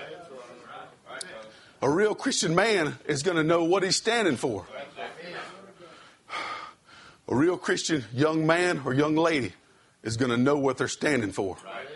Speaker 1: A real Christian man is going to know what he's standing for. A real Christian young man or young lady is going to know what they're standing for.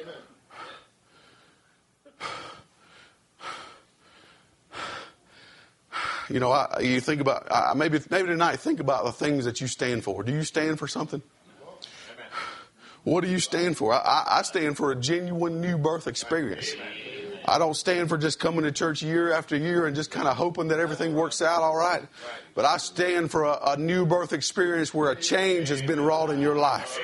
Speaker 1: You know, you think about, maybe tonight, think about the things that you stand for. Do you stand for something? What do you stand for? I stand for a genuine new birth experience. I don't stand for just coming to church year after year and just kind of hoping that everything works out all right. But I stand for a new birth experience where a change has been wrought in your life.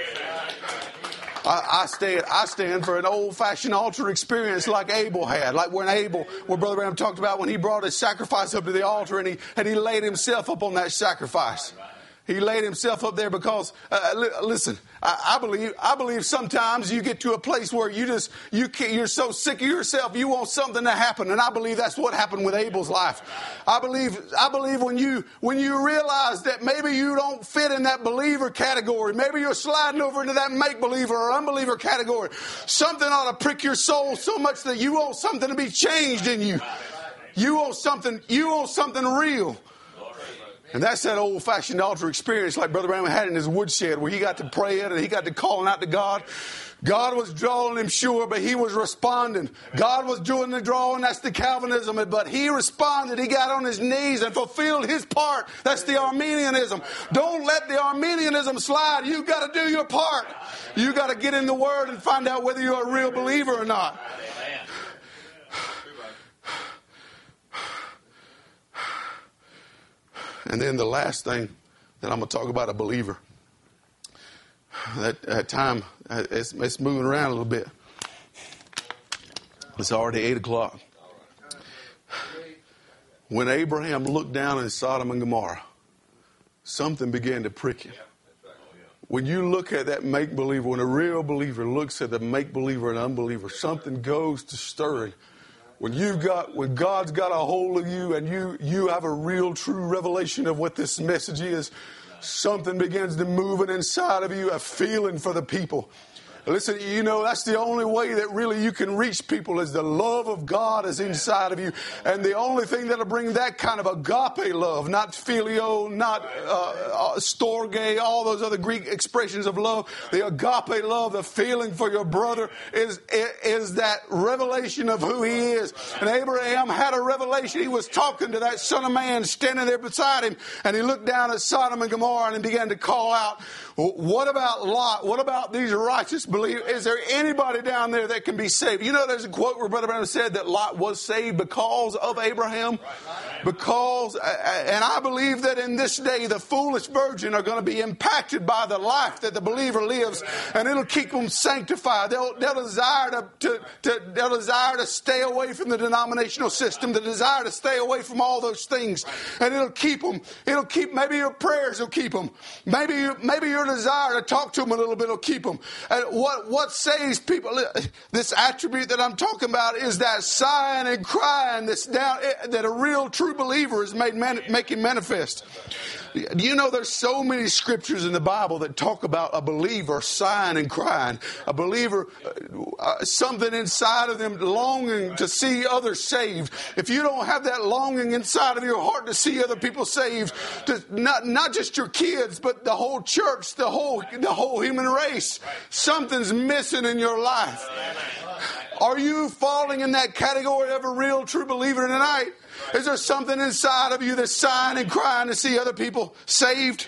Speaker 1: I stand for an old-fashioned altar experience like Abel had. Like where Brother Branham talked about when he brought his sacrifice up to the altar and he laid himself up on that sacrifice. He laid himself up there because, listen, I believe sometimes you get to a place where you're so sick of yourself, you want something to happen. And I believe that's what happened with Abel's life. I believe when you realize that maybe you don't fit in that believer category, maybe you're sliding over into that make-believer or unbeliever category, something ought to prick your soul so much that you want something to be changed in you. You want something real. And that's that old-fashioned altar experience like Brother Branham had in his woodshed where he got to praying and he got to calling out to God. God was drawing him, sure, but he was responding. God was doing the drawing, that's the Calvinism, but he responded. He got on his knees and fulfilled his part. That's the Arminianism. Don't let the Arminianism slide. You got to do your part. You got to get in the Word and find out whether you're a real believer or not. And then the last thing that I'm going to talk about, a believer. That time, it's moving around a little bit. It's already 8 o'clock. When Abraham looked down in Sodom and Gomorrah, something began to prick him. When you look at that make-believer, when a real believer looks at the make-believer and unbeliever, something goes to stirring. When God's got a hold of you and you have a real true revelation of what this message is, something begins to move inside of you, a feeling for the people. Listen, you know, that's the only way that really you can reach people is the love of God is inside of you. And the only thing that'll bring that kind of agape love, not phileo, not storge, all those other Greek expressions of love, the agape love, the feeling for your brother is that revelation of who he is. And Abraham had a revelation. He was talking to that Son of Man standing there beside him, and he looked down at Sodom and Gomorrah and he began to call out, what about Lot? What about these righteous believers? Is there anybody down there that can be saved? You know, there's a quote where Brother Branham said that Lot was saved because of Abraham. Because, and I believe that in this day, the foolish virgin are going to be impacted by the life that the believer lives, and it'll keep them sanctified. They'll desire they'll desire to stay away from the denominational system, the desire to stay away from all those things, and it'll keep them. Maybe your prayers will keep them. Maybe your desire to talk to them a little bit will keep them. And what saves people? This attribute that I'm talking about is that sighing and crying that's down that a real true believer is making manifest. Do you know there's so many scriptures in the Bible that talk about a believer sighing and crying, a believer, something inside of them longing to see others saved. If you don't have that longing inside of your heart to see other people saved, not just your kids, but the whole church, the whole human race, something's missing in your life. Are you falling in that category of a real true believer tonight? Is there something inside of you that's sighing and crying to see other people saved?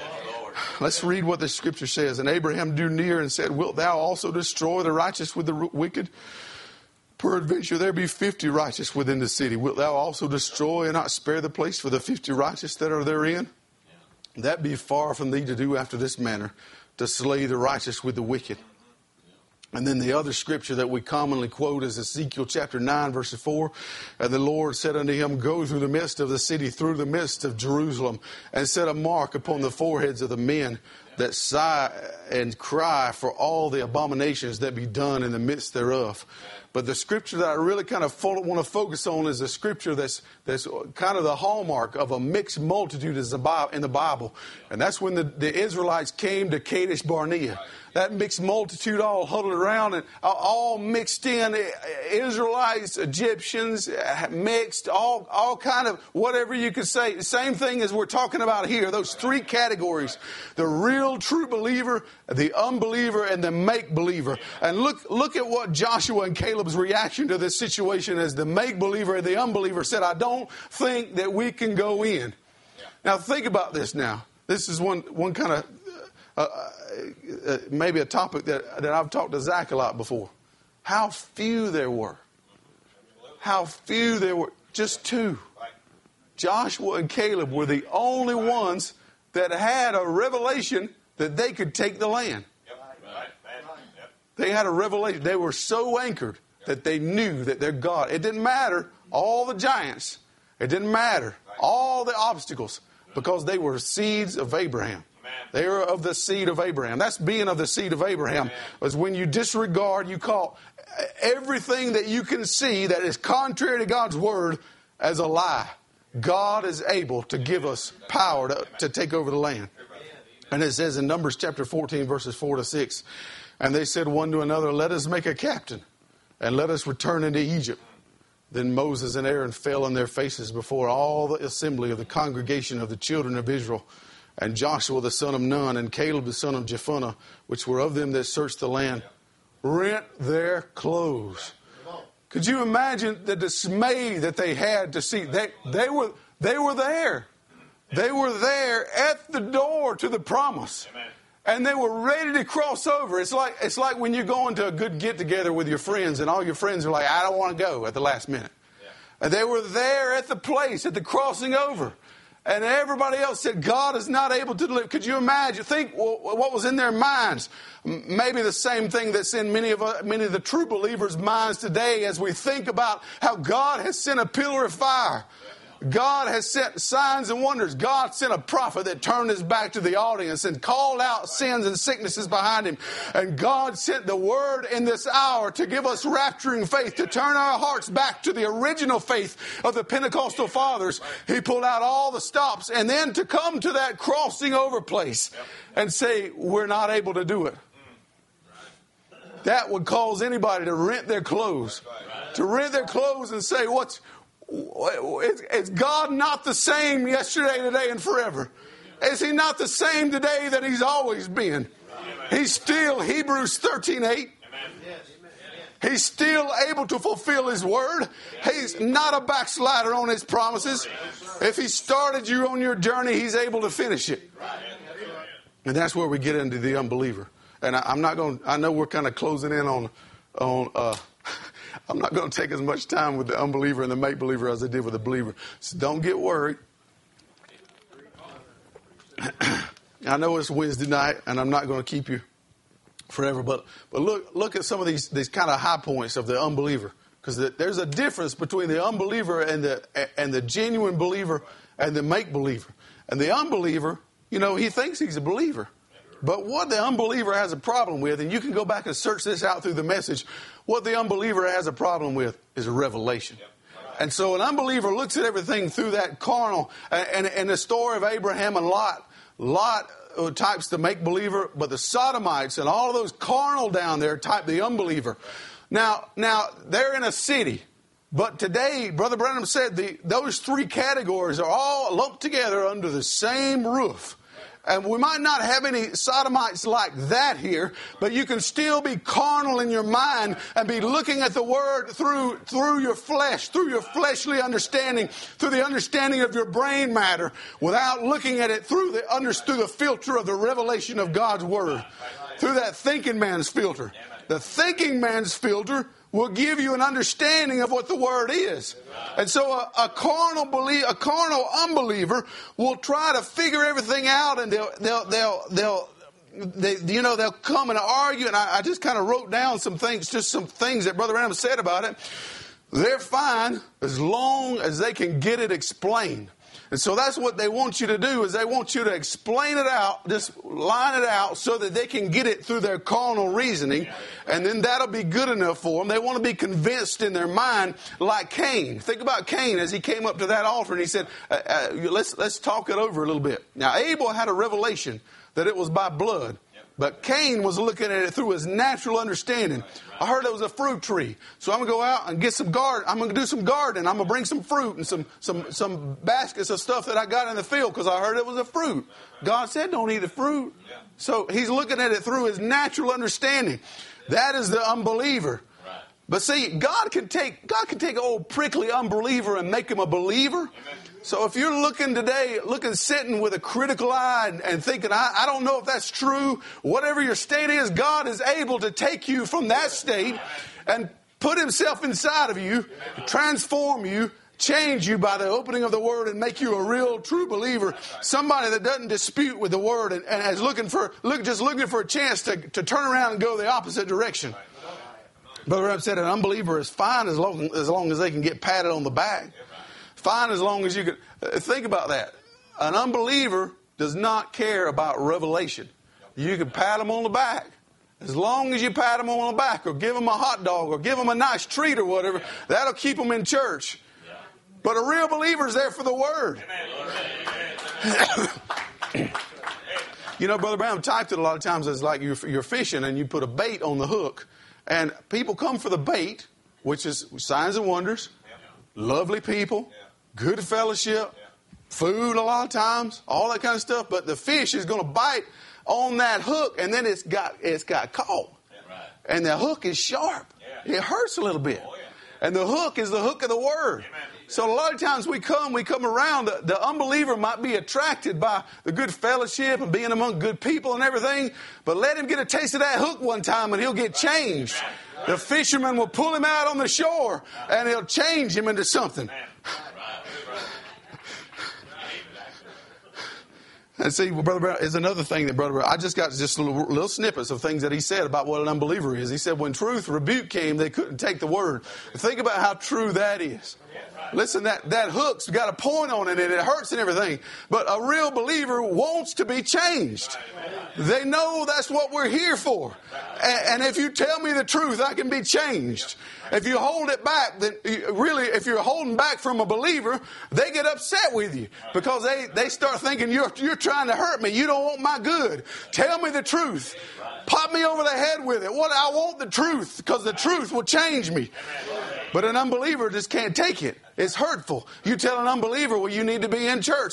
Speaker 1: Let's read what the scripture says. And Abraham drew near and said, wilt thou also destroy the righteous with the wicked? Peradventure there be 50 righteous within the city. Wilt thou also destroy and not spare the place for the 50 righteous that are therein? That be far from thee to do after this manner, to slay the righteous with the wicked. And then the other scripture that we commonly quote is Ezekiel chapter 9, verse 4. And the Lord said unto him, go through the midst of the city, through the midst of Jerusalem, and set a mark upon the foreheads of the men that sigh and cry for all the abominations that be done in the midst thereof. But the scripture that I really kind of want to focus on is the scripture that's kind of the hallmark of a mixed multitude in the Bible. And that's when the Israelites came to Kadesh Barnea. That mixed multitude all huddled around and all mixed in. Israelites, Egyptians, mixed, all kind of whatever you could say. Same thing as we're talking about here. Those three categories. The real true believer, the unbeliever, and the make-believer. And look at what Joshua and Caleb's reaction to this situation as the make-believer and the unbeliever said, I don't think that we can go in. Now think about this now. This is one kind of... maybe a topic that I've talked to Zach a lot before. How few there were. How few there were. Just two. Joshua and Caleb were the only ones that had a revelation that they could take the land. They had a revelation. They were so anchored that they knew that their God. It didn't matter all the giants. It didn't matter all the obstacles because they were seeds of Abraham. They are of the seed of Abraham. That's being of the seed of Abraham. Is when you disregard, you call everything that you can see that is contrary to God's word as a lie. God is able to give us power to take over the land. And it says in Numbers chapter 14, verses 4 to 6, and they said one to another, let us make a captain and let us return into Egypt. Then Moses and Aaron fell on their faces before all the assembly of the congregation of the children of Israel. And Joshua the son of Nun and Caleb the son of Jephunneh, which were of them that searched the land, rent their clothes. Could you imagine the dismay that they had to see? They were there. They were there at the door to the promise. And they were ready to cross over. It's like when you're going to a good get-together with your friends and all your friends are like, I don't want to go at the last minute. And they were there at the place, at the crossing over. And everybody else said, God is not able to deliver. Could you imagine? Think what was in their minds. Maybe the same thing that's in many of the true believers' minds today as we think about how God has sent a pillar of fire. God has sent signs and wonders. God sent a prophet that turned his back to the audience and called out sins and sicknesses behind him. And God sent the word in this hour to give us rapturing faith, to turn our hearts back to the original faith of the Pentecostal fathers. He pulled out all the stops and then to come to that crossing over place and say, we're not able to do it. that would cause anybody to rent their clothes. To rent their clothes and say, is God not the same yesterday, today, and forever? Is he not the same today that he's always been? He's still, Hebrews 13:8. He's still able to fulfill his word. He's not a backslider on his promises. If he started you on your journey, he's able to finish it. And that's where we get into the unbeliever. And I'm not going. I know we're kind of closing in on. I'm not going to take as much time with the unbeliever and the make believer as I did with the believer. So don't get worried. I know it's Wednesday night, and I'm not going to keep you forever. But look at some of these kind of high points of the unbeliever, because there's a difference between the unbeliever and the genuine believer and the make believer. And the unbeliever, he thinks he's a believer. But what the unbeliever has a problem with, and you can go back and search this out through the message, what the unbeliever has a problem with is a revelation. And so an unbeliever looks at everything through that carnal, and the story of Abraham and Lot types the make believer, but the Sodomites and all of those carnal down there type the unbeliever. Now they're in a city. But today, Brother Branham said those three categories are all lumped together under the same roof. And we might not have any sodomites like that here, but you can still be carnal in your mind and be looking at the Word through your flesh, through your fleshly understanding, through the understanding of your brain matter, without looking at it through the filter of the revelation of God's Word, through that thinking man's filter. The thinking man's filter will give you an understanding of what the Word is. And so a carnal unbeliever will try to figure everything out, and they'll come and argue. And I just kind of wrote down some things that Brother Branham said about it. They're fine as long as they can get it explained. And so that's what they want you to do, is they want you to explain it out, just line it out so that they can get it through their carnal reasoning, and then that'll be good enough for them. They want to be convinced in their mind, like Cain. Think about Cain as he came up to that altar and he said, let's talk it over a little bit. Now, Abel had a revelation that it was by blood, but Cain was looking at it through his natural understanding. I heard it was a fruit tree, so I'm going to go out and get some garden. I'm going to do some gardening. I'm going to bring some fruit and some baskets of stuff that I got in the field because I heard it was a fruit. God said don't eat the fruit. So he's looking at it through his natural understanding. That is the unbeliever. But see, God can take an old prickly unbeliever and make him a believer. So if you're looking today, sitting with a critical eye and thinking, I don't know if that's true, whatever your state is, God is able to take you from that state and put himself inside of you, transform you, change you by the opening of the Word and make you a real, true believer. Somebody that doesn't dispute with the Word and is looking for a chance to turn around and go the opposite direction. Brother Reb said an unbeliever is fine as long as they can get patted on the back. Fine as long as you can. Think about that. An unbeliever does not care about revelation. You can pat them on the back. As long as you pat them on the back or give them a hot dog or give them a nice treat or whatever, that'll keep them in church. But a real believer is there for the Word. Brother Brown typed it a lot of times as like you're fishing and you put a bait on the hook. And people come for the bait, which is signs and wonders, lovely people, good fellowship, food a lot of times, all that kind of stuff. But the fish is going to bite on that hook, and then it's got caught. And the hook is sharp. It hurts a little bit. And the hook is the hook of the Word. So a lot of times we come around, the unbeliever might be attracted by the good fellowship and being among good people and everything, but let him get a taste of that hook one time and he'll get changed. The fisherman will pull him out on the shore and he'll change him into something. And see, Brother Brown is another thing that Brother Brown, I just got little snippets of things that he said about what an unbeliever is. He said when truth rebuke came, they couldn't take the word. Think about how true that is. Listen, that hook's got a point on it and it hurts and everything. But a real believer wants to be changed. They know that's what we're here for. And if you tell me the truth, I can be changed. If you hold it back, then really, if you're holding back from a believer, they get upset with you because they start thinking you're trying to hurt me. You don't want my good. Tell me the truth. Pop me over the head with it. What I want the truth, because the truth will change me. But an unbeliever just can't take it. It's hurtful. You tell an unbeliever, well, you need to be in church.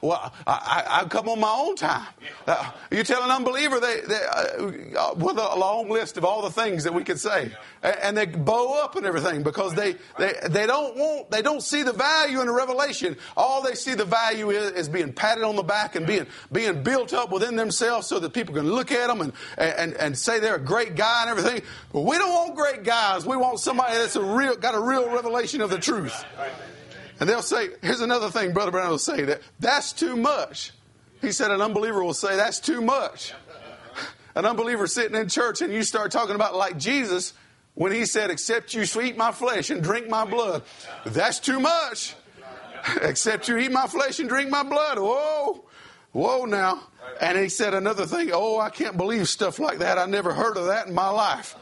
Speaker 1: I come on my own time. You tell an unbeliever with a long list of all the things that we could say, and they bow up and everything because they don't see the value in the revelation. All they see the value is being patted on the back and being built up within themselves so that people can look at them and say they're a great guy and everything. But we don't want great guys. We want somebody that's got a real revelation of the truth. And they'll say, here's another thing Brother Brown will say, that's too much. He said an unbeliever will say, that's too much. An unbeliever sitting in church and you start talking about like Jesus when he said, except you eat my flesh and drink my blood. That's too much. Except you eat my flesh and drink my blood. Whoa now. And he said another thing, I can't believe stuff like that. I never heard of that in my life.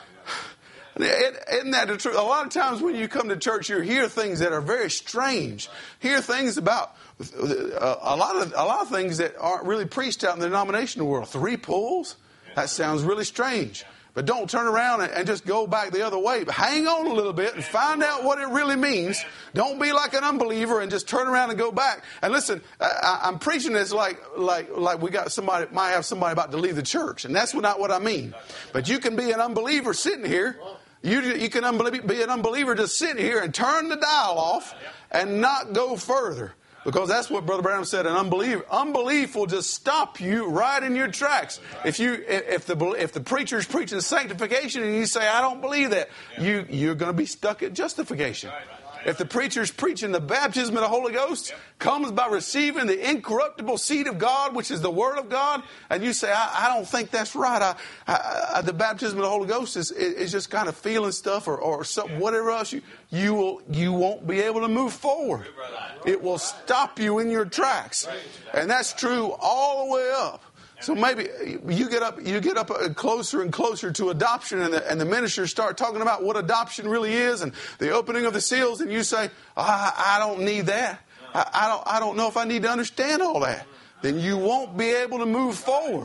Speaker 1: Isn't that the truth? A lot of times when you come to church, you hear things that are very strange. Hear things about a lot of things that aren't really preached out in the denominational world. 3 pulls? That sounds really strange. But don't turn around and just go back the other way. But hang on a little bit and find out what it really means. Don't be like an unbeliever and just turn around and go back. And listen, I'm preaching this like we got somebody, might have somebody about to leave the church. And that's not what I mean. But you can be an unbeliever sitting here. You can be an unbeliever just sitting here and turn the dial off and not go further. Because that's what Brother Branham said, unbelief will just stop you right in your tracks. If the preacher's preaching sanctification and you say, I don't believe that, you're going to be stuck at justification. If the preacher's preaching the baptism of the Holy Ghost comes by receiving the incorruptible seed of God, which is the Word of God, and you say, I don't think that's right. The baptism of the Holy Ghost is just kind of feeling stuff or something, whatever else, you won't be able to move forward. It will stop you in your tracks. And that's true all the way up. So maybe you get up closer and closer to adoption, and the ministers start talking about what adoption really is and the opening of the seals, and you say, I don't need that. I don't know if I need to understand all that. Then you won't be able to move forward.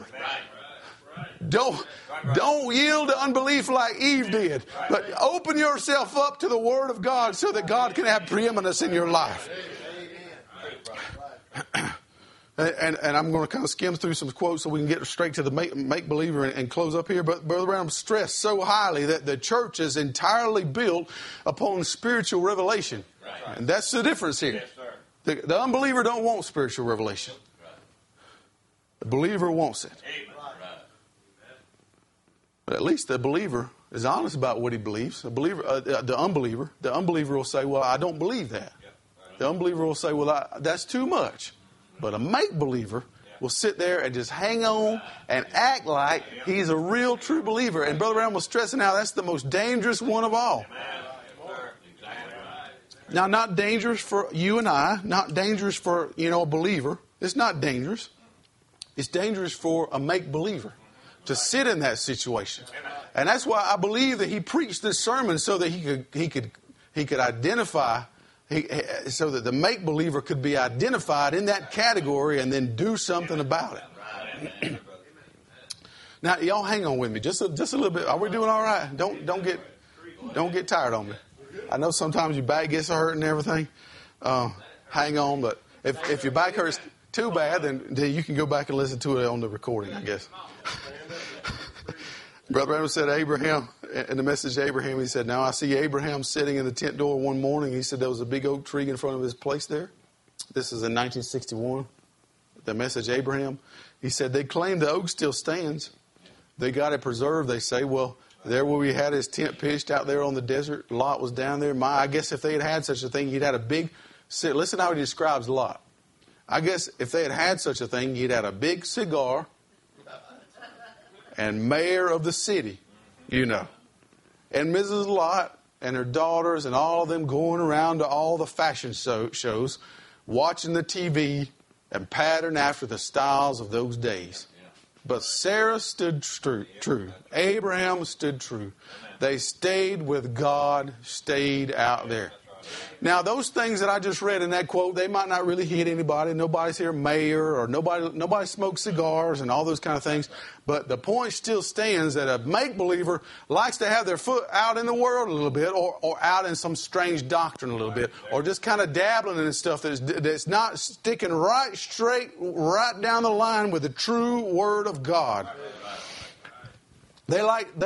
Speaker 1: Don't yield to unbelief like Eve did, but open yourself up to the Word of God so that God can have preeminence in your life. And I'm going to kind of skim through some quotes so we can get straight to the make believer and close up here. But Brother Branham stressed so highly that the church is entirely built upon spiritual revelation. Right. And that's the difference here. Yes, the unbeliever don't want spiritual revelation. The believer wants it. But at least the believer is honest about what he believes. The unbeliever will say, well, I don't believe that. The unbeliever will say, well, that's too much. But a make-believer will sit there and just hang on and act like he's a real, true believer. And Brother Brown was stressing out that's the most dangerous one of all. Now, not dangerous for you and I, not dangerous for, a believer. It's not dangerous. It's dangerous for a make-believer to sit in that situation. And that's why I believe that he preached this sermon so that he could identify, so that the make-believer could be identified in that category and then do something about it. Now, y'all hang on with me just a little bit. Are we doing all right? Don't get tired on me. I know sometimes your back gets hurt and everything. Hang on, but if your back hurts too bad, then you can go back and listen to it on the recording, I guess. Brother Branham said Abraham, in the message to Abraham, he said, now I see Abraham sitting in the tent door one morning. He said there was a big oak tree in front of his place there. This is in 1961. The message Abraham. He said they claim the oak still stands. They got it preserved, they say. Well, there where we had his tent pitched out there on the desert, Lot was down there. I guess if they had such a thing, he'd had a big, listen how he describes Lot. I guess if they had such a thing, he'd had a big cigar and mayor of the city, And Mrs. Lot and her daughters and all of them going around to all the fashion shows, watching the TV and pattern after the styles of those days. But Sarah stood true. Abraham stood true. They stayed with God, stayed out there. Now, those things that I just read in that quote, they might not really hit anybody. Nobody's here mayor, or nobody smokes cigars and all those kind of things. But the point still stands that a make-believer likes to have their foot out in the world a little bit, or out in some strange doctrine a little bit, or just kind of dabbling in stuff that's not sticking right down the line with the true Word of God. They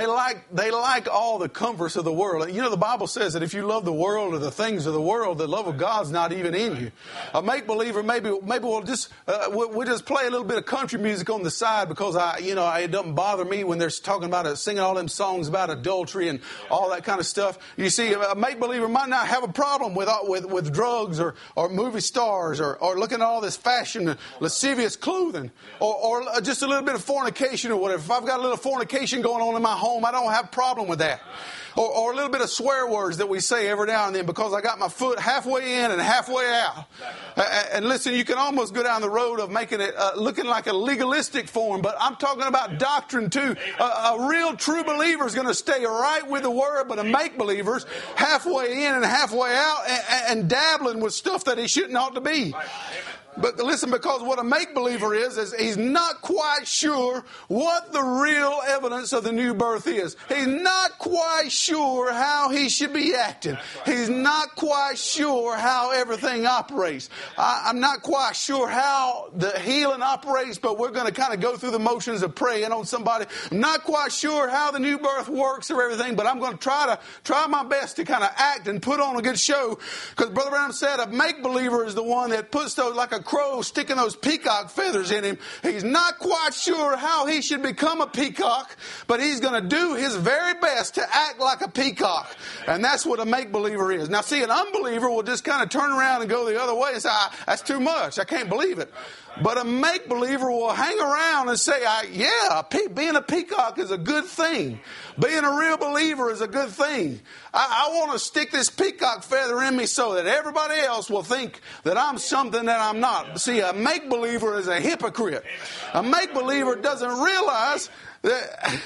Speaker 1: like all the comforts of the world. You know, the Bible says that if you love the world or the things of the world, the love of God's not even in you. A make-believer, maybe we'll just play a little bit of country music on the side because it doesn't bother me when they're talking about it, singing all them songs about adultery and all that kind of stuff. You see, a make-believer might not have a problem with drugs or movie stars or looking at all this fashion, lascivious clothing, or just a little bit of fornication or whatever. If I've got a little fornication going on in my home, I don't have a problem with that. Or a little bit of swear words that we say every now and then because I got my foot halfway in and halfway out. And listen, you can almost go down the road of making it looking like a legalistic form, but I'm talking about doctrine too. A real true believer is going to stay right with the Word, but a make-believer's halfway in and halfway out and dabbling with stuff that he shouldn't ought to be. But listen, because what a make-believer is he's not quite sure what the real evidence of the new birth is. He's not quite sure how he should be acting. He's not quite sure how everything operates. I'm not quite sure how the healing operates, but we're going to kind of go through the motions of praying on somebody. I'm not quite sure how the new birth works or everything, but I'm going to try my best to kind of act and put on a good show. Because Brother Branham said a make-believer is the one that puts those like a crow sticking those peacock feathers in him. He's not quite sure how he should become a peacock, but he's going to do his very best to act like a peacock. And that's what a make-believer is. Now, see, an unbeliever will just kind of turn around and go the other way and say, that's too much. I can't believe it. But a make-believer will hang around and say, being a peacock is a good thing. Being a real believer is a good thing. I want to stick this peacock feather in me so that everybody else will think that I'm something that I'm not. See, a make-believer is a hypocrite. A make-believer doesn't realize that...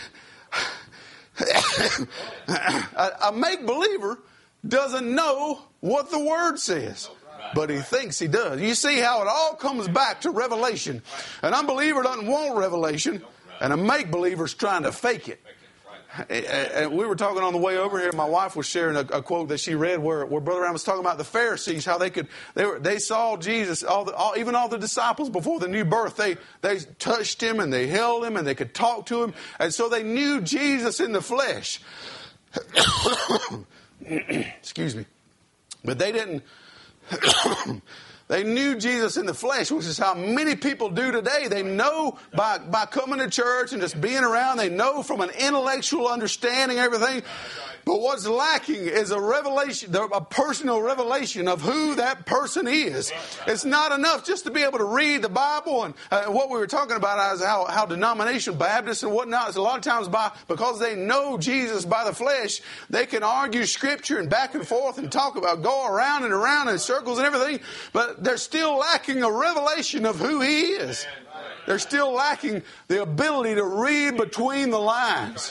Speaker 1: a make-believer doesn't know what the Word says. But he thinks he does. You see how it all comes back to revelation. An unbeliever doesn't want revelation, and a make-believer's trying to fake it. And we were talking on the way over here. My wife was sharing a quote that she read where Brother Ram was talking about the Pharisees, how they saw Jesus, even all the disciples before the new birth. They touched him and they held him and they could talk to him, and so they knew Jesus in the flesh. Excuse me, but they didn't. They knew Jesus in the flesh, which is how many people do today. They know by coming to church and just being around. They know from an intellectual understanding everything. But what's lacking is a revelation, a personal revelation of who that person is. It's not enough just to be able to read the Bible. And what we were talking about is how denominational Baptists and whatnot is a lot of times because they know Jesus by the flesh, they can argue Scripture and back and forth and go around and around in circles and everything. But they're still lacking a revelation of who He is. They're still lacking the ability to read between the lines.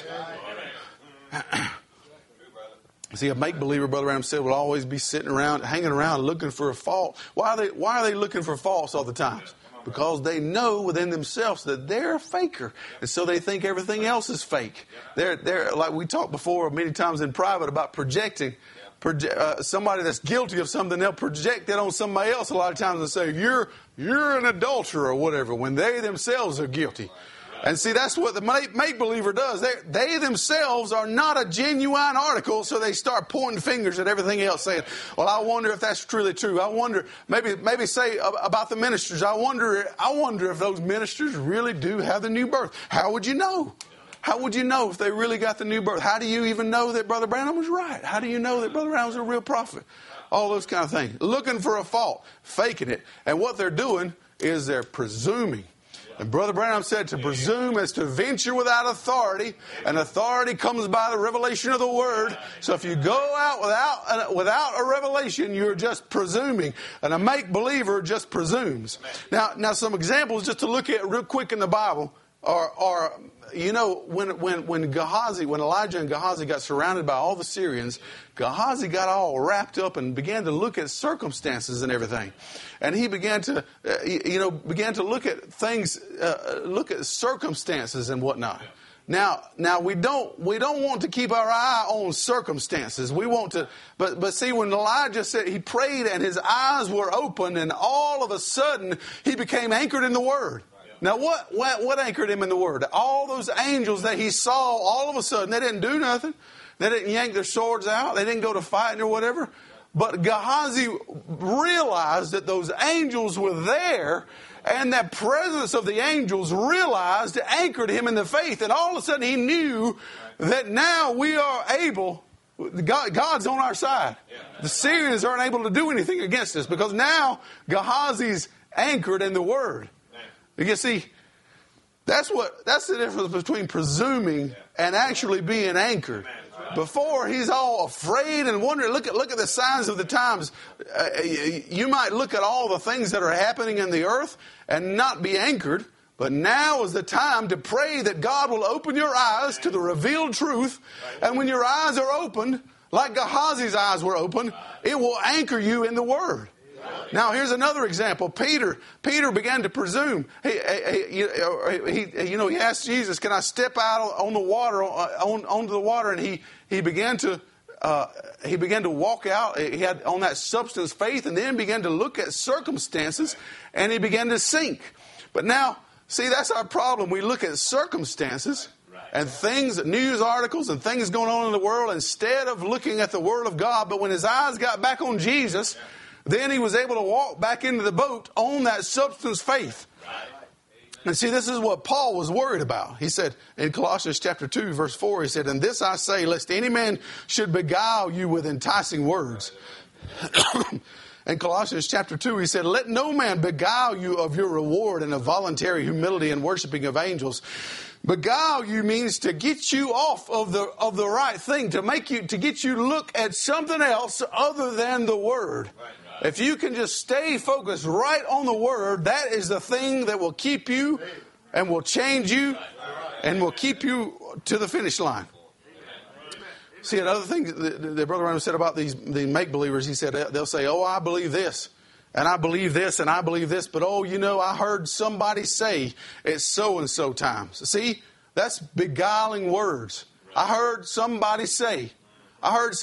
Speaker 1: See, a make-believer, Brother Ram said, will always be sitting around, hanging around, looking for a fault. Why are they looking for faults all the time? Because they know within themselves that they're a faker. And so they think everything else is fake. They're like we talked before many times in private about projecting. Somebody that's guilty of something, they'll project that on somebody else a lot of times and say, you're an adulterer or whatever, when they themselves are guilty. And see, that's what the make-believer does. They themselves are not a genuine article, so they start pointing fingers at everything else, saying, well, I wonder if that's truly true. I wonder, maybe say about the ministers, I wonder if those ministers really do have the new birth. How would you know? How would you know if they really got the new birth? How do you even know that Brother Branham was right? How do you know that Brother Branham was a real prophet? All those kind of things. Looking for a fault, faking it. And what they're doing is they're presuming. And Brother Branham said to presume is to venture without authority, and authority comes by the revelation of the Word. So if you go out without a revelation, you're just presuming. And a make-believer just presumes. Now some examples just to look at real quick in the Bible. Or you know, when Elijah and Gehazi got surrounded by all the Syrians, Gehazi got all wrapped up and began to look at circumstances and everything, and he began to look at things, look at circumstances and whatnot. Now we don't want to keep our eye on circumstances. We want to, but see, when Elijah said, he prayed and his eyes were open, and all of a sudden he became anchored in the Word. Now, what anchored him in the Word? All those angels that he saw, all of a sudden, they didn't do nothing. They didn't yank their swords out. They didn't go to fighting or whatever. But Gehazi realized that those angels were there, and that presence of the angels anchored him in the faith. And all of a sudden, he knew that now we are able, God's on our side. The Syrians aren't able to do anything against us, because now Gehazi's anchored in the Word. You see, that's the difference between presuming and actually being anchored. Before, he's all afraid and wondering. Look at the signs of the times. You might look at all the things that are happening in the earth and not be anchored. But now is the time to pray that God will open your eyes to the revealed truth. And when your eyes are opened, like Gehazi's eyes were opened, it will anchor you in the Word. Now, here's another example. Peter began to presume. He asked Jesus, "Can I step out on the water, onto the water?" And he began to walk out. He had on that substance faith, and then began to look at circumstances, and he began to sink. But now, see, that's our problem. We look at circumstances and things, news articles and things going on in the world, instead of looking at the Word of God. But when his eyes got back on Jesus, then he was able to walk back into the boat on that substance faith. And see, this is what Paul was worried about. He said in Colossians chapter 2, verse 4, he said, "And this I say, lest any man should beguile you with enticing words." In Colossians chapter 2, he said, "Let no man beguile you of your reward in a voluntary humility and worshiping of angels." Beguile you means to get you off of the right thing, to get you to look at something else other than the Word. If you can just stay focused right on the Word, that is the thing that will keep you and will change you and will keep you to the finish line. See, another thing that Brother Branham said about these make-believers, he said they'll say, "Oh, I believe this, and I believe this, and I believe this, but I heard somebody say it's so-and-so times." See, that's beguiling words. I heard somebody say. There's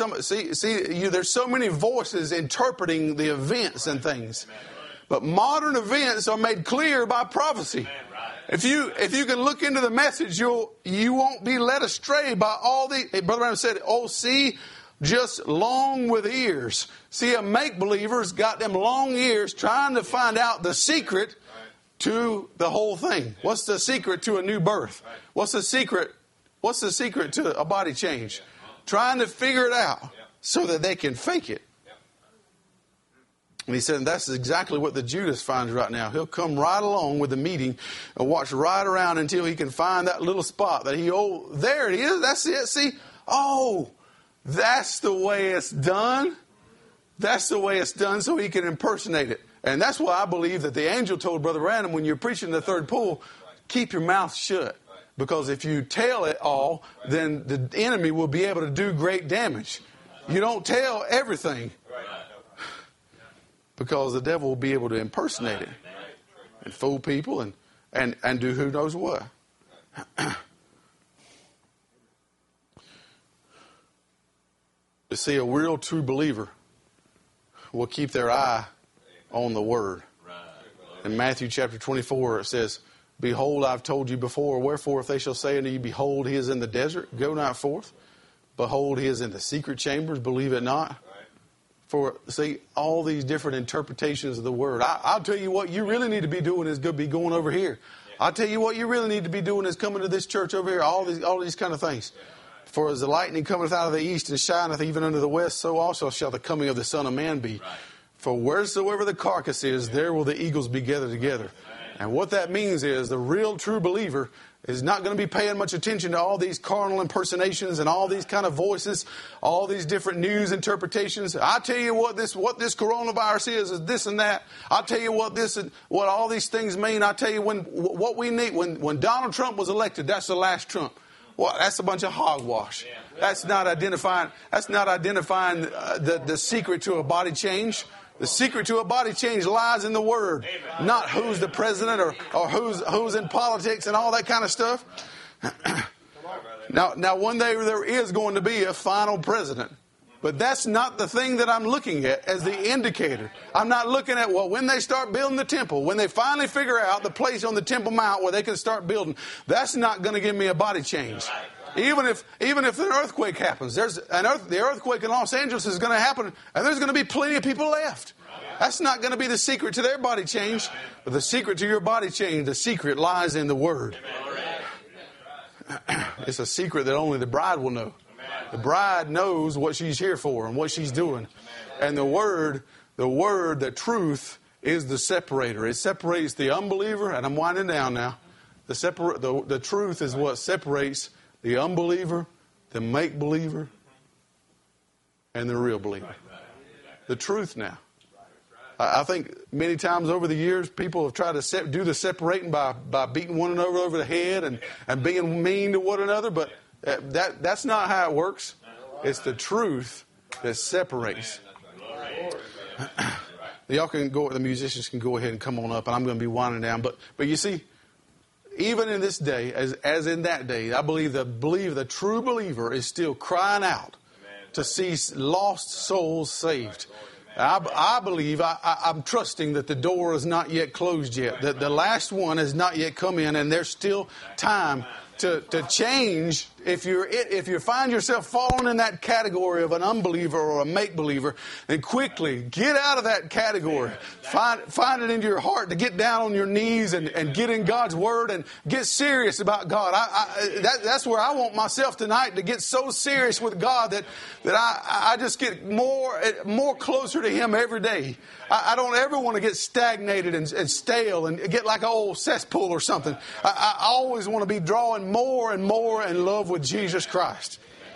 Speaker 1: so many voices interpreting the events and things. But modern events are made clear by prophecy. If you can look into the message, you won't be led astray by all the... Brother Branham said, just long with ears. See, a make-believer's got them long ears trying to find out the secret to the whole thing. What's the secret to a new birth? What's the secret to a body change? Trying to figure it out so that they can fake it. And he said that's exactly what the Judas finds right now. He'll come right along with the meeting and watch right around until he can find that little spot that there it is. That's it. See? That's the way it's done. That's the way it's done so he can impersonate it. And that's why I believe that the angel told Brother Branham, when you're preaching the third pull, keep your mouth shut. Because if you tell it all, then the enemy will be able to do great damage. You don't tell everything, because the devil will be able to impersonate it and fool people and do who knows what. You see, a real true believer will keep their eye on the Word. In Matthew chapter 24, it says, "Behold, I've told you before. Wherefore, if they shall say unto you, Behold, he is in the desert, go not forth. Behold, he is in the secret chambers, believe it not." For, see, all these different interpretations of the Word. I'll tell you what you really need to be doing is be going over here. I'll tell you what you really need to be doing is coming to this church over here. All these kind of things. For as the lightning cometh out of the east and shineth even unto the west, so also shall the coming of the Son of Man be. For wheresoever the carcass is, there will the eagles be gathered together. And what that means is the real true believer, is not going to be paying much attention to all these carnal impersonations and all these kind of voices, all these different news interpretations. I tell you what this coronavirus is this and that. I'll tell you what all these things mean. I'll tell you what we need. When Donald Trump was elected, that's the last Trump. Well, that's a bunch of hogwash. That's not identifying the secret to a body change. The secret to a body change lies in the Word, not who's the president or who's in politics and all that kind of stuff. Now, one day there is going to be a final president. But that's not the thing that I'm looking at as the indicator. I'm not looking at, well, when they start building the temple, when they finally figure out the place on the Temple Mount where they can start building, that's not going to give me a body change. Even if an earthquake happens, the earthquake in Los Angeles is going to happen, and there's going to be plenty of people left. That's not going to be the secret to their body change. But the secret to your body change, the secret lies in the Word. It's a secret that only the bride will know. The bride knows what she's here for and what she's doing. And the word, the truth, is the separator. It separates the unbeliever, and I'm winding down now. The truth is what separates the unbeliever, the make-believer, and the real believer. The truth now. I think many times over the years, people have tried to do the separating by beating one another over the head and being mean to one another, but that's not how it works. It's the truth that separates. Y'all can go, the musicians can go ahead and come on up, and I'm going to be winding down. But you see, even in this day, as in that day, I believe the true believer is still crying out to see lost souls saved. I believe, I'm trusting that the door is not yet closed yet, that the last one has not yet come in, and there's still time to change. If you find yourself falling in that category of an unbeliever or a make-believer, then quickly get out of that category. Find it into your heart to get down on your knees and get in God's Word and get serious about God. That's where I want myself tonight, to get so serious with God that I just get more closer to Him every day. I don't ever want to get stagnated and stale and get like an old cesspool or something. I always want to be drawing more and more in love with Jesus Christ.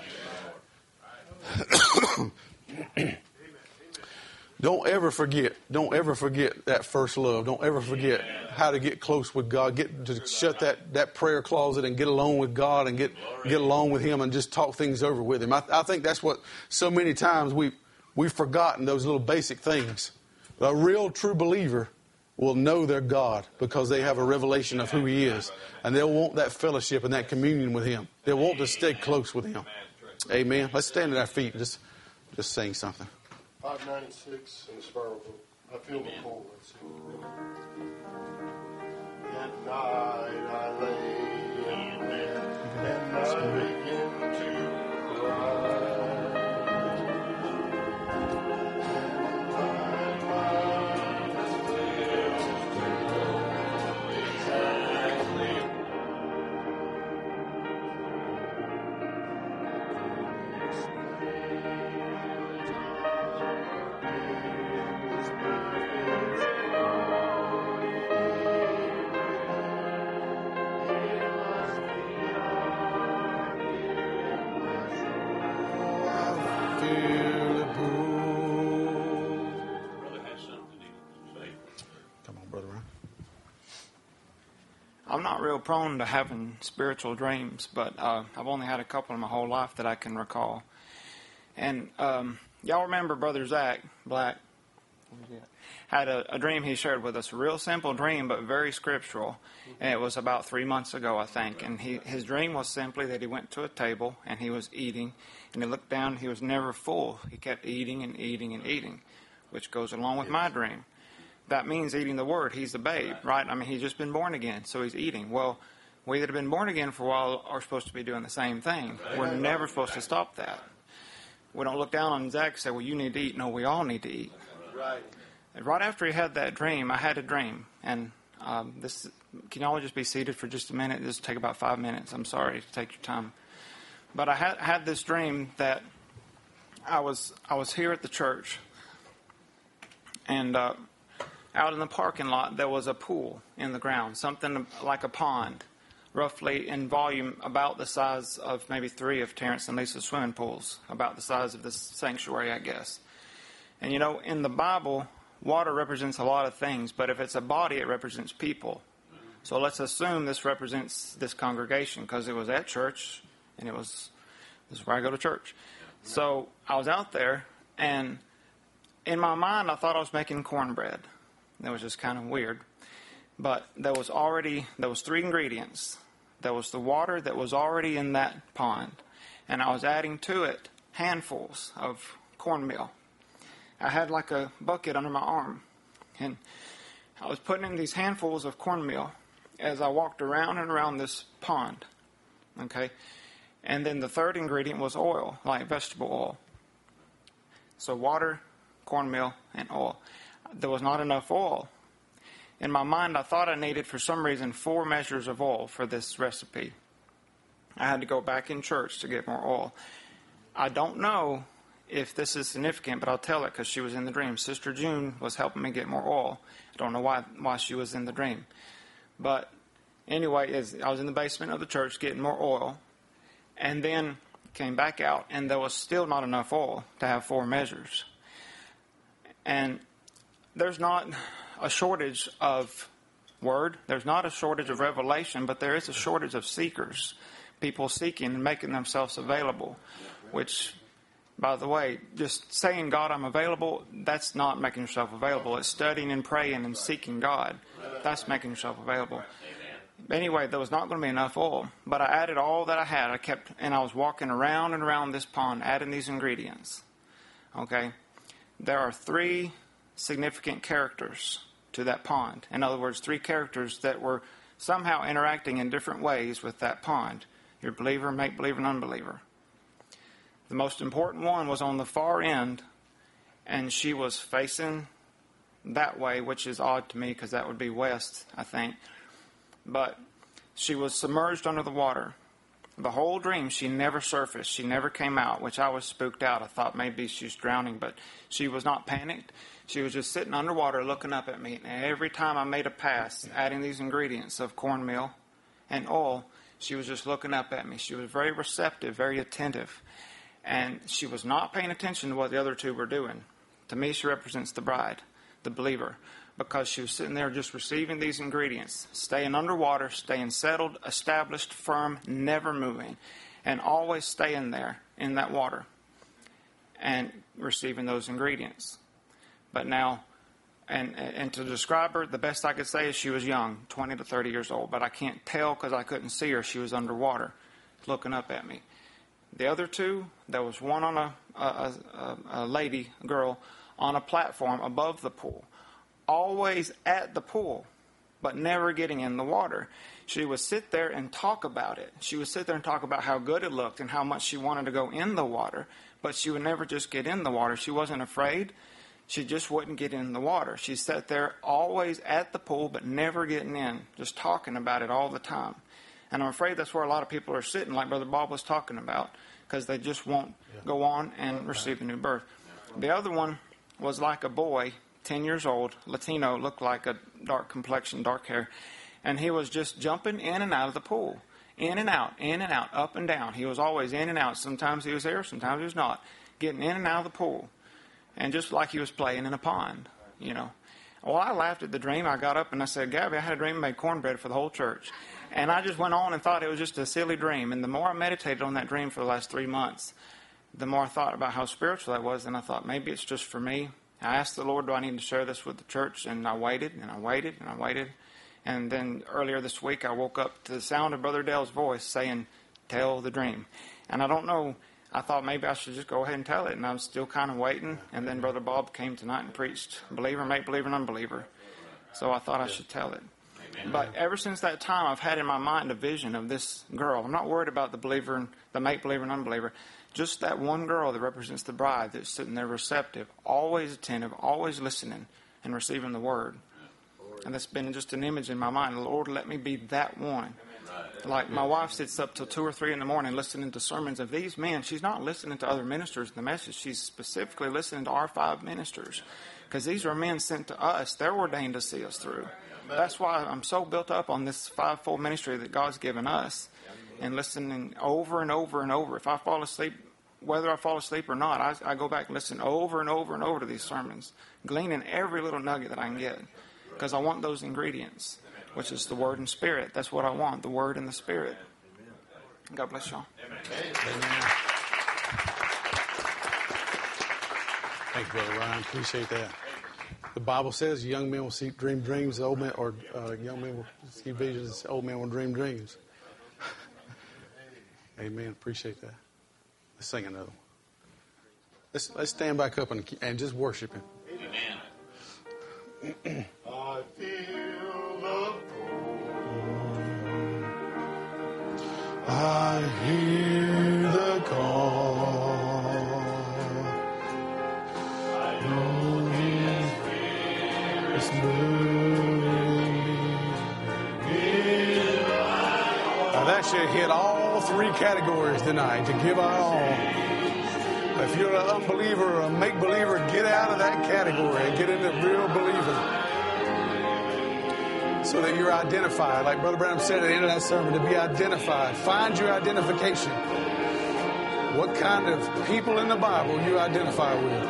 Speaker 1: Don't ever forget that first love. Don't ever forget how to get close with God. Get to shut that prayer closet and get alone with God and get alone with Him and just talk things over with Him. I think that's what so many times we've forgotten, those little basic things. But a real true believer will know their God because they have a revelation of who He is. And they'll want that fellowship and that communion with Him. They'll want to stay close with Him. Amen. Let's stand at our feet and just sing something.
Speaker 3: 596 in the Sparrow Book. I feel the pull. At night I lay in bed and I begin to cry.
Speaker 4: I'm not real prone to having spiritual dreams, but I've only had a couple in my whole life that I can recall. And y'all remember Brother Zach Black had a dream he shared with us, a real simple dream but very scriptural. And it was about 3 months ago, I think. And his dream was simply that he went to a table and he was eating, and he looked down, he was never full. He kept eating and eating and eating, which goes along with my dream. That means eating the Word. He's the babe, right? I mean, he's just been born again, so he's eating. Well, we that have been born again for a while are supposed to be doing the same thing. We're never supposed to stop that. We don't look down on Zach and say, well, you need to eat. No, we all need to eat.
Speaker 3: Right.
Speaker 4: And right after he had that dream, I had a dream. And can y'all just be seated for just a minute? This will take about 5 minutes. I'm sorry to take your time. But I had this dream that I was here at the church, and out in the parking lot, there was a pool in the ground, something like a pond, roughly in volume about the size of maybe 3 of Terrence and Lisa's swimming pools, about the size of this sanctuary, I guess. And you know, in the Bible, water represents a lot of things, but if it's a body, it represents people. So let's assume this represents this congregation, because it was at church, and this is where I go to church. So I was out there, and in my mind, I thought I was making cornbread. That was just kind of weird. But there was 3 ingredients. There was the water that was already in that pond, and I was adding to it handfuls of cornmeal. I had like a bucket under my arm, and I was putting in these handfuls of cornmeal as I walked around and around this pond. Okay? And then the 3rd ingredient was oil, like vegetable oil. So water, cornmeal, and oil. There was not enough oil. In my mind, I thought I needed, for some reason, 4 measures of oil for this recipe. I had to go back in church to get more oil. I don't know if this is significant, but I'll tell it because she was in the dream. Sister June was helping me get more oil. I don't know why she was in the dream. But anyway, I was in the basement of the church getting more oil, and then came back out, and there was still not enough oil to have 4 measures. And there's not a shortage of word. There's not a shortage of revelation, but there is a shortage of seekers. People seeking and making themselves available, which, by the way, just saying, God, I'm available, that's not making yourself available. It's studying and praying and seeking God. That's making yourself available. Anyway, there was not going to be enough oil, but I added all that I had. I was walking around and around this pond, adding these ingredients. Okay? There are 3 significant characters to that pond. In other words, 3 characters that were somehow interacting in different ways with that pond. Your believer, make-believer, and unbeliever. The most important one was on the far end, and she was facing that way, which is odd to me because that would be west, I think. But she was submerged under the water. The whole dream, she never surfaced. She never came out, which I was spooked out. I thought maybe she was drowning, but she was not panicked. She was just sitting underwater looking up at me. And every time I made a pass, adding these ingredients of cornmeal and oil, she was just looking up at me. She was very receptive, very attentive. And she was not paying attention to what the other 2 were doing. To me, she represents the bride, the believer, because she was sitting there just receiving these ingredients, staying underwater, staying settled, established, firm, never moving, and always staying there in that water and receiving those ingredients. But now, and to describe her, the best I could say is she was young, 20 to 30 years old, but I can't tell because I couldn't see her. She was underwater looking up at me. The other 2, there was one on a girl on a platform above the pool, always at the pool, but never getting in the water. She would sit there and talk about it. She would sit there and talk about how good it looked and how much she wanted to go in the water, but she would never just get in the water. She wasn't afraid. She just wouldn't get in the water. She sat there always at the pool, but never getting in, just talking about it all the time. And I'm afraid that's where a lot of people are sitting, like Brother Bob was talking about, because they just won't go on and receive a new birth. The other one was like a boy, 10 years old, Latino, looked like a dark complexion, dark hair, and he was just jumping in and out of the pool. In and out, up and down. He was always in and out. Sometimes he was there, sometimes he was not. Getting in and out of the pool. And just like he was playing in a pond, you know. Well, I laughed at the dream. I got up and I said, Gabby, I had a dream and made cornbread for the whole church. And I just went on and thought it was just a silly dream. And the more I meditated on that dream for the last 3 months, the more I thought about how spiritual that was. And I thought, maybe it's just for me. I asked the Lord, do I need to share this with the church? And I waited, and I waited, and I waited. And then earlier this week, I woke up to the sound of Brother Dale's voice saying, tell the dream. And I don't know, I thought maybe I should just go ahead and tell it. And I'm still kind of waiting. And then Brother Bob came tonight and preached, believer, make believer, and unbeliever. So I thought I should tell it. But ever since that time, I've had in my mind a vision of this girl. I'm not worried about the believer, the make believer, and unbeliever. Just that one girl that represents the bride that's sitting there receptive, always attentive, always listening and receiving the word. And that's been just an image in my mind. Lord, let me be that one. Like my wife sits up till 2 or 3 in the morning listening to sermons of these men. She's not listening to other ministers in the message. She's specifically listening to our 5 ministers. Because these are men sent to us. They're ordained to see us through. That's why I'm so built up on this fivefold ministry that God's given us, and listening over and over and over. If I fall asleep, whether I fall asleep or not, I go back and listen over and over and over to these sermons, gleaning every little nugget that I can get, because I want those ingredients, which is the Word and Spirit. That's what I want, the Word and the Spirit. God bless y'all.
Speaker 5: Amen. Thank you, Brother Ryan. Appreciate that. The Bible says young men will dream dreams, old men, or young men will see visions, old men will dream dreams. Amen. Appreciate that. Let's sing another one. Let's stand back up and just worship Him.
Speaker 3: I feel the pull.
Speaker 5: I hear the call. I know His Spirit is moving. Now that should hit all three categories tonight, to give our all. If you're an unbeliever or a make-believer, get out of that category and get into real believer, so that you're identified. Like Brother Branham said at the end of that sermon, to be identified. Find your identification. What kind of people in the Bible you identify with.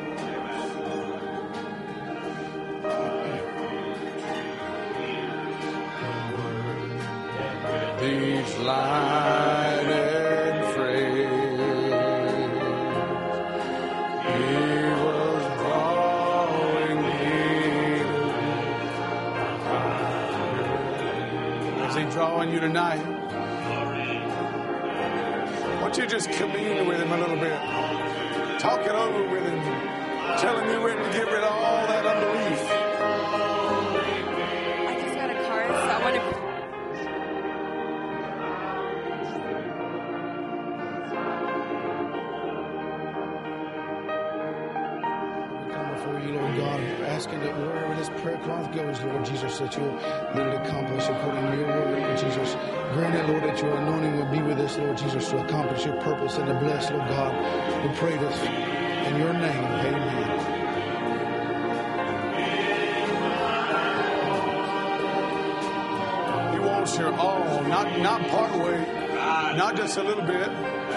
Speaker 5: These lighted frames, He was drawing near. Is He drawing you tonight? Why don't you just commune with Him a little bit? Talk it over with Him. Tell Him you're ready to get rid of all that unbelief.
Speaker 6: I just got a card, so I want to...
Speaker 7: You, Lord God, asking that wherever this prayer cloth goes, Lord Jesus, that you'll let it accomplish according to your word, Lord Jesus. Grant it, Lord, that your anointing will be with us, Lord Jesus, to accomplish your purpose and to bless, Lord God. We pray this in your name. Amen.
Speaker 5: He wants your all, not part way, not just a little bit.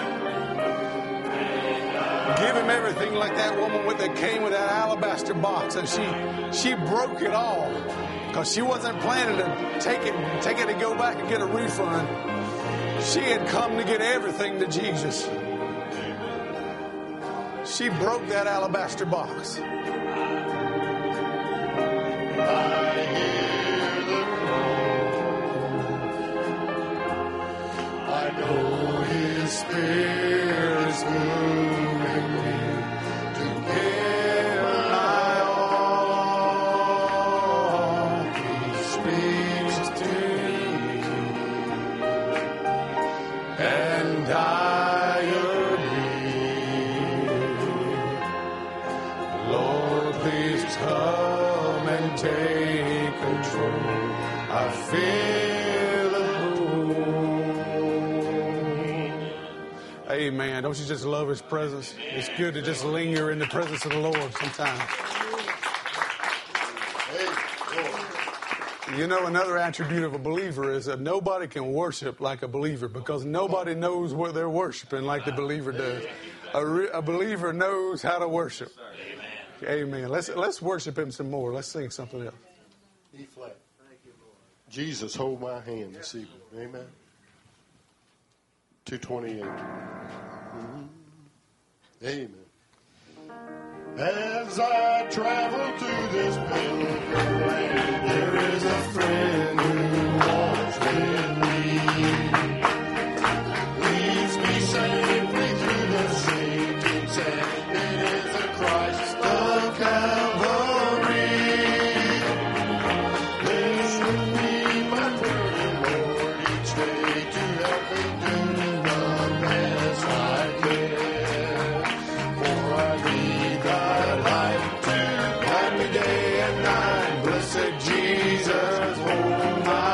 Speaker 5: Give Him everything, like that woman that came with that alabaster box, and she broke it all because she wasn't planning to take it and go back and get a refund. She had come to get everything to Jesus. She broke that alabaster box.
Speaker 3: I hear the call. I know His Spirit is moving me to give my all. He speaks to me, and I agree. Lord, please come and take control. I feel the pull.
Speaker 5: Amen. Don't you just love His presence? It's good to just linger in the presence of the Lord sometimes. You know, another attribute of a believer is that nobody can worship like a believer, because nobody knows what they're worshiping like the believer does. A believer knows how to worship. Amen. Let's worship Him some more. Let's sing something else.
Speaker 3: E flat. Jesus, hold my hand this evening. Amen. 228. Amen. As I travel through this pilgrim land, there is a friend who walks with me. Leads me safely through the sinking sand. It is the Christ of Calvary. Lives with me, my burden Lord, each day to help me do the best I can. For I need thy light to guide me day and night. Blessed Jesus, hold my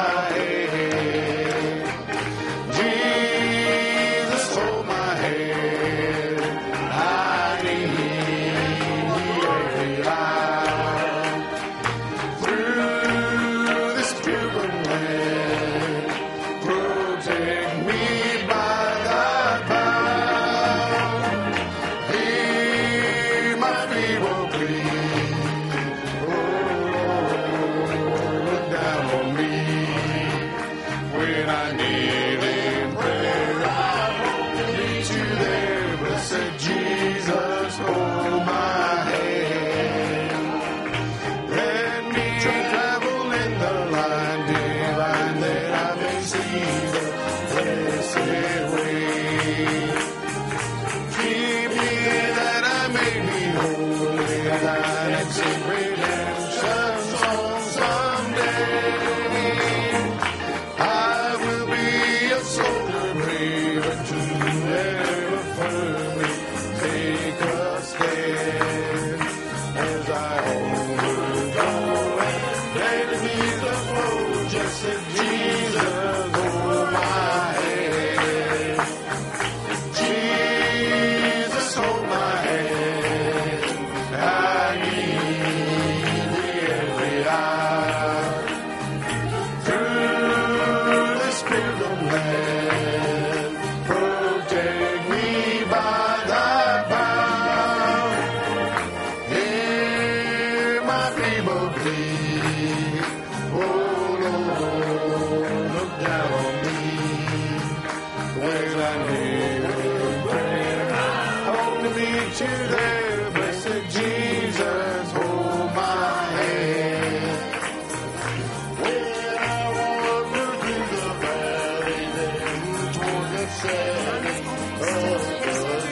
Speaker 1: meet you there. Blessed Jesus, hold my hand.
Speaker 3: When I wander through the valley, then toward the setting of the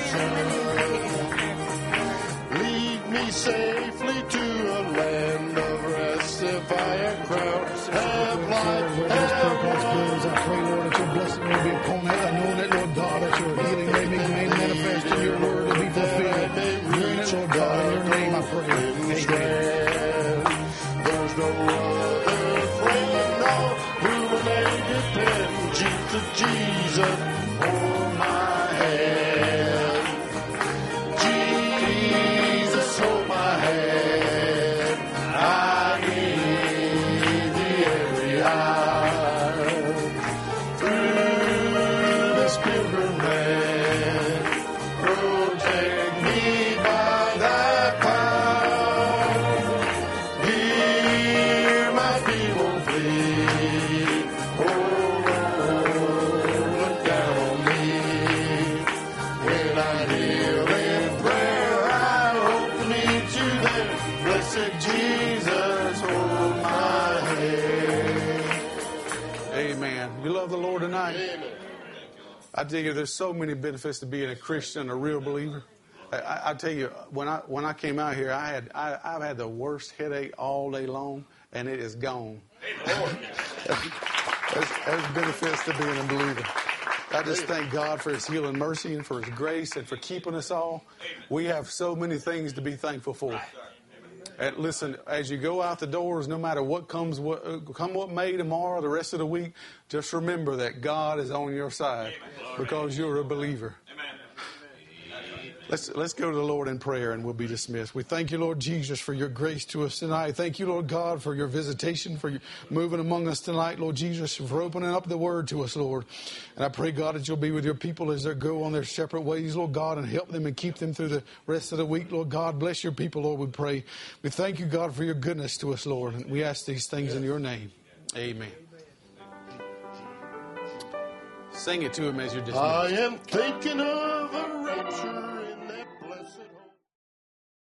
Speaker 3: sun, lead me safely to a land of rest. If I am crowned, have life,
Speaker 7: Where this prayer cloth goes, I pray, Lord, that your blessing will be upon it. I know that, Lord God, that your healing may be made manifest and your word will be fulfilled. Grant it, Lord God, in your name I pray. Amen.
Speaker 3: There's no other friend on whom I may depend. Jesus, hold my hand. Jesus, hold my hand. I need thee every hour. Through this pilgrim land, protect me by thy power. Hear my feeble plea. Oh Lord, look down on me. When I kneel in prayer, I hope to meet you there. Blessed Jesus, hold my hand.
Speaker 1: Amen. You love the Lord tonight?
Speaker 3: Amen.
Speaker 1: I tell you, there's so many benefits to being a Christian, a real believer. I tell you, when I came out here, I've had the worst headache all day long, and it is gone. There's benefits to being a believer. I just thank God for His healing mercy and for His grace and for keeping us all. We have so many things to be thankful for. And listen, as you go out the doors, no matter what comes, what may tomorrow, the rest of the week, just remember that God is on your side because you're a believer. Let's go to the Lord in prayer and we'll be dismissed. We thank you, Lord Jesus, for your grace to us tonight. Thank you, Lord God, for your visitation, for your moving among us tonight, Lord Jesus, for opening up the word to us, Lord. And I pray, God, that you'll be with your people as they go on their separate ways, Lord God, and help them and keep them through the rest of the week, Lord God. Bless your people, Lord, we pray. We thank you, God, for your goodness to us, Lord. And we ask these things in your name. Amen. Sing it to him as you're dismissed.
Speaker 3: I am thinking of a rapture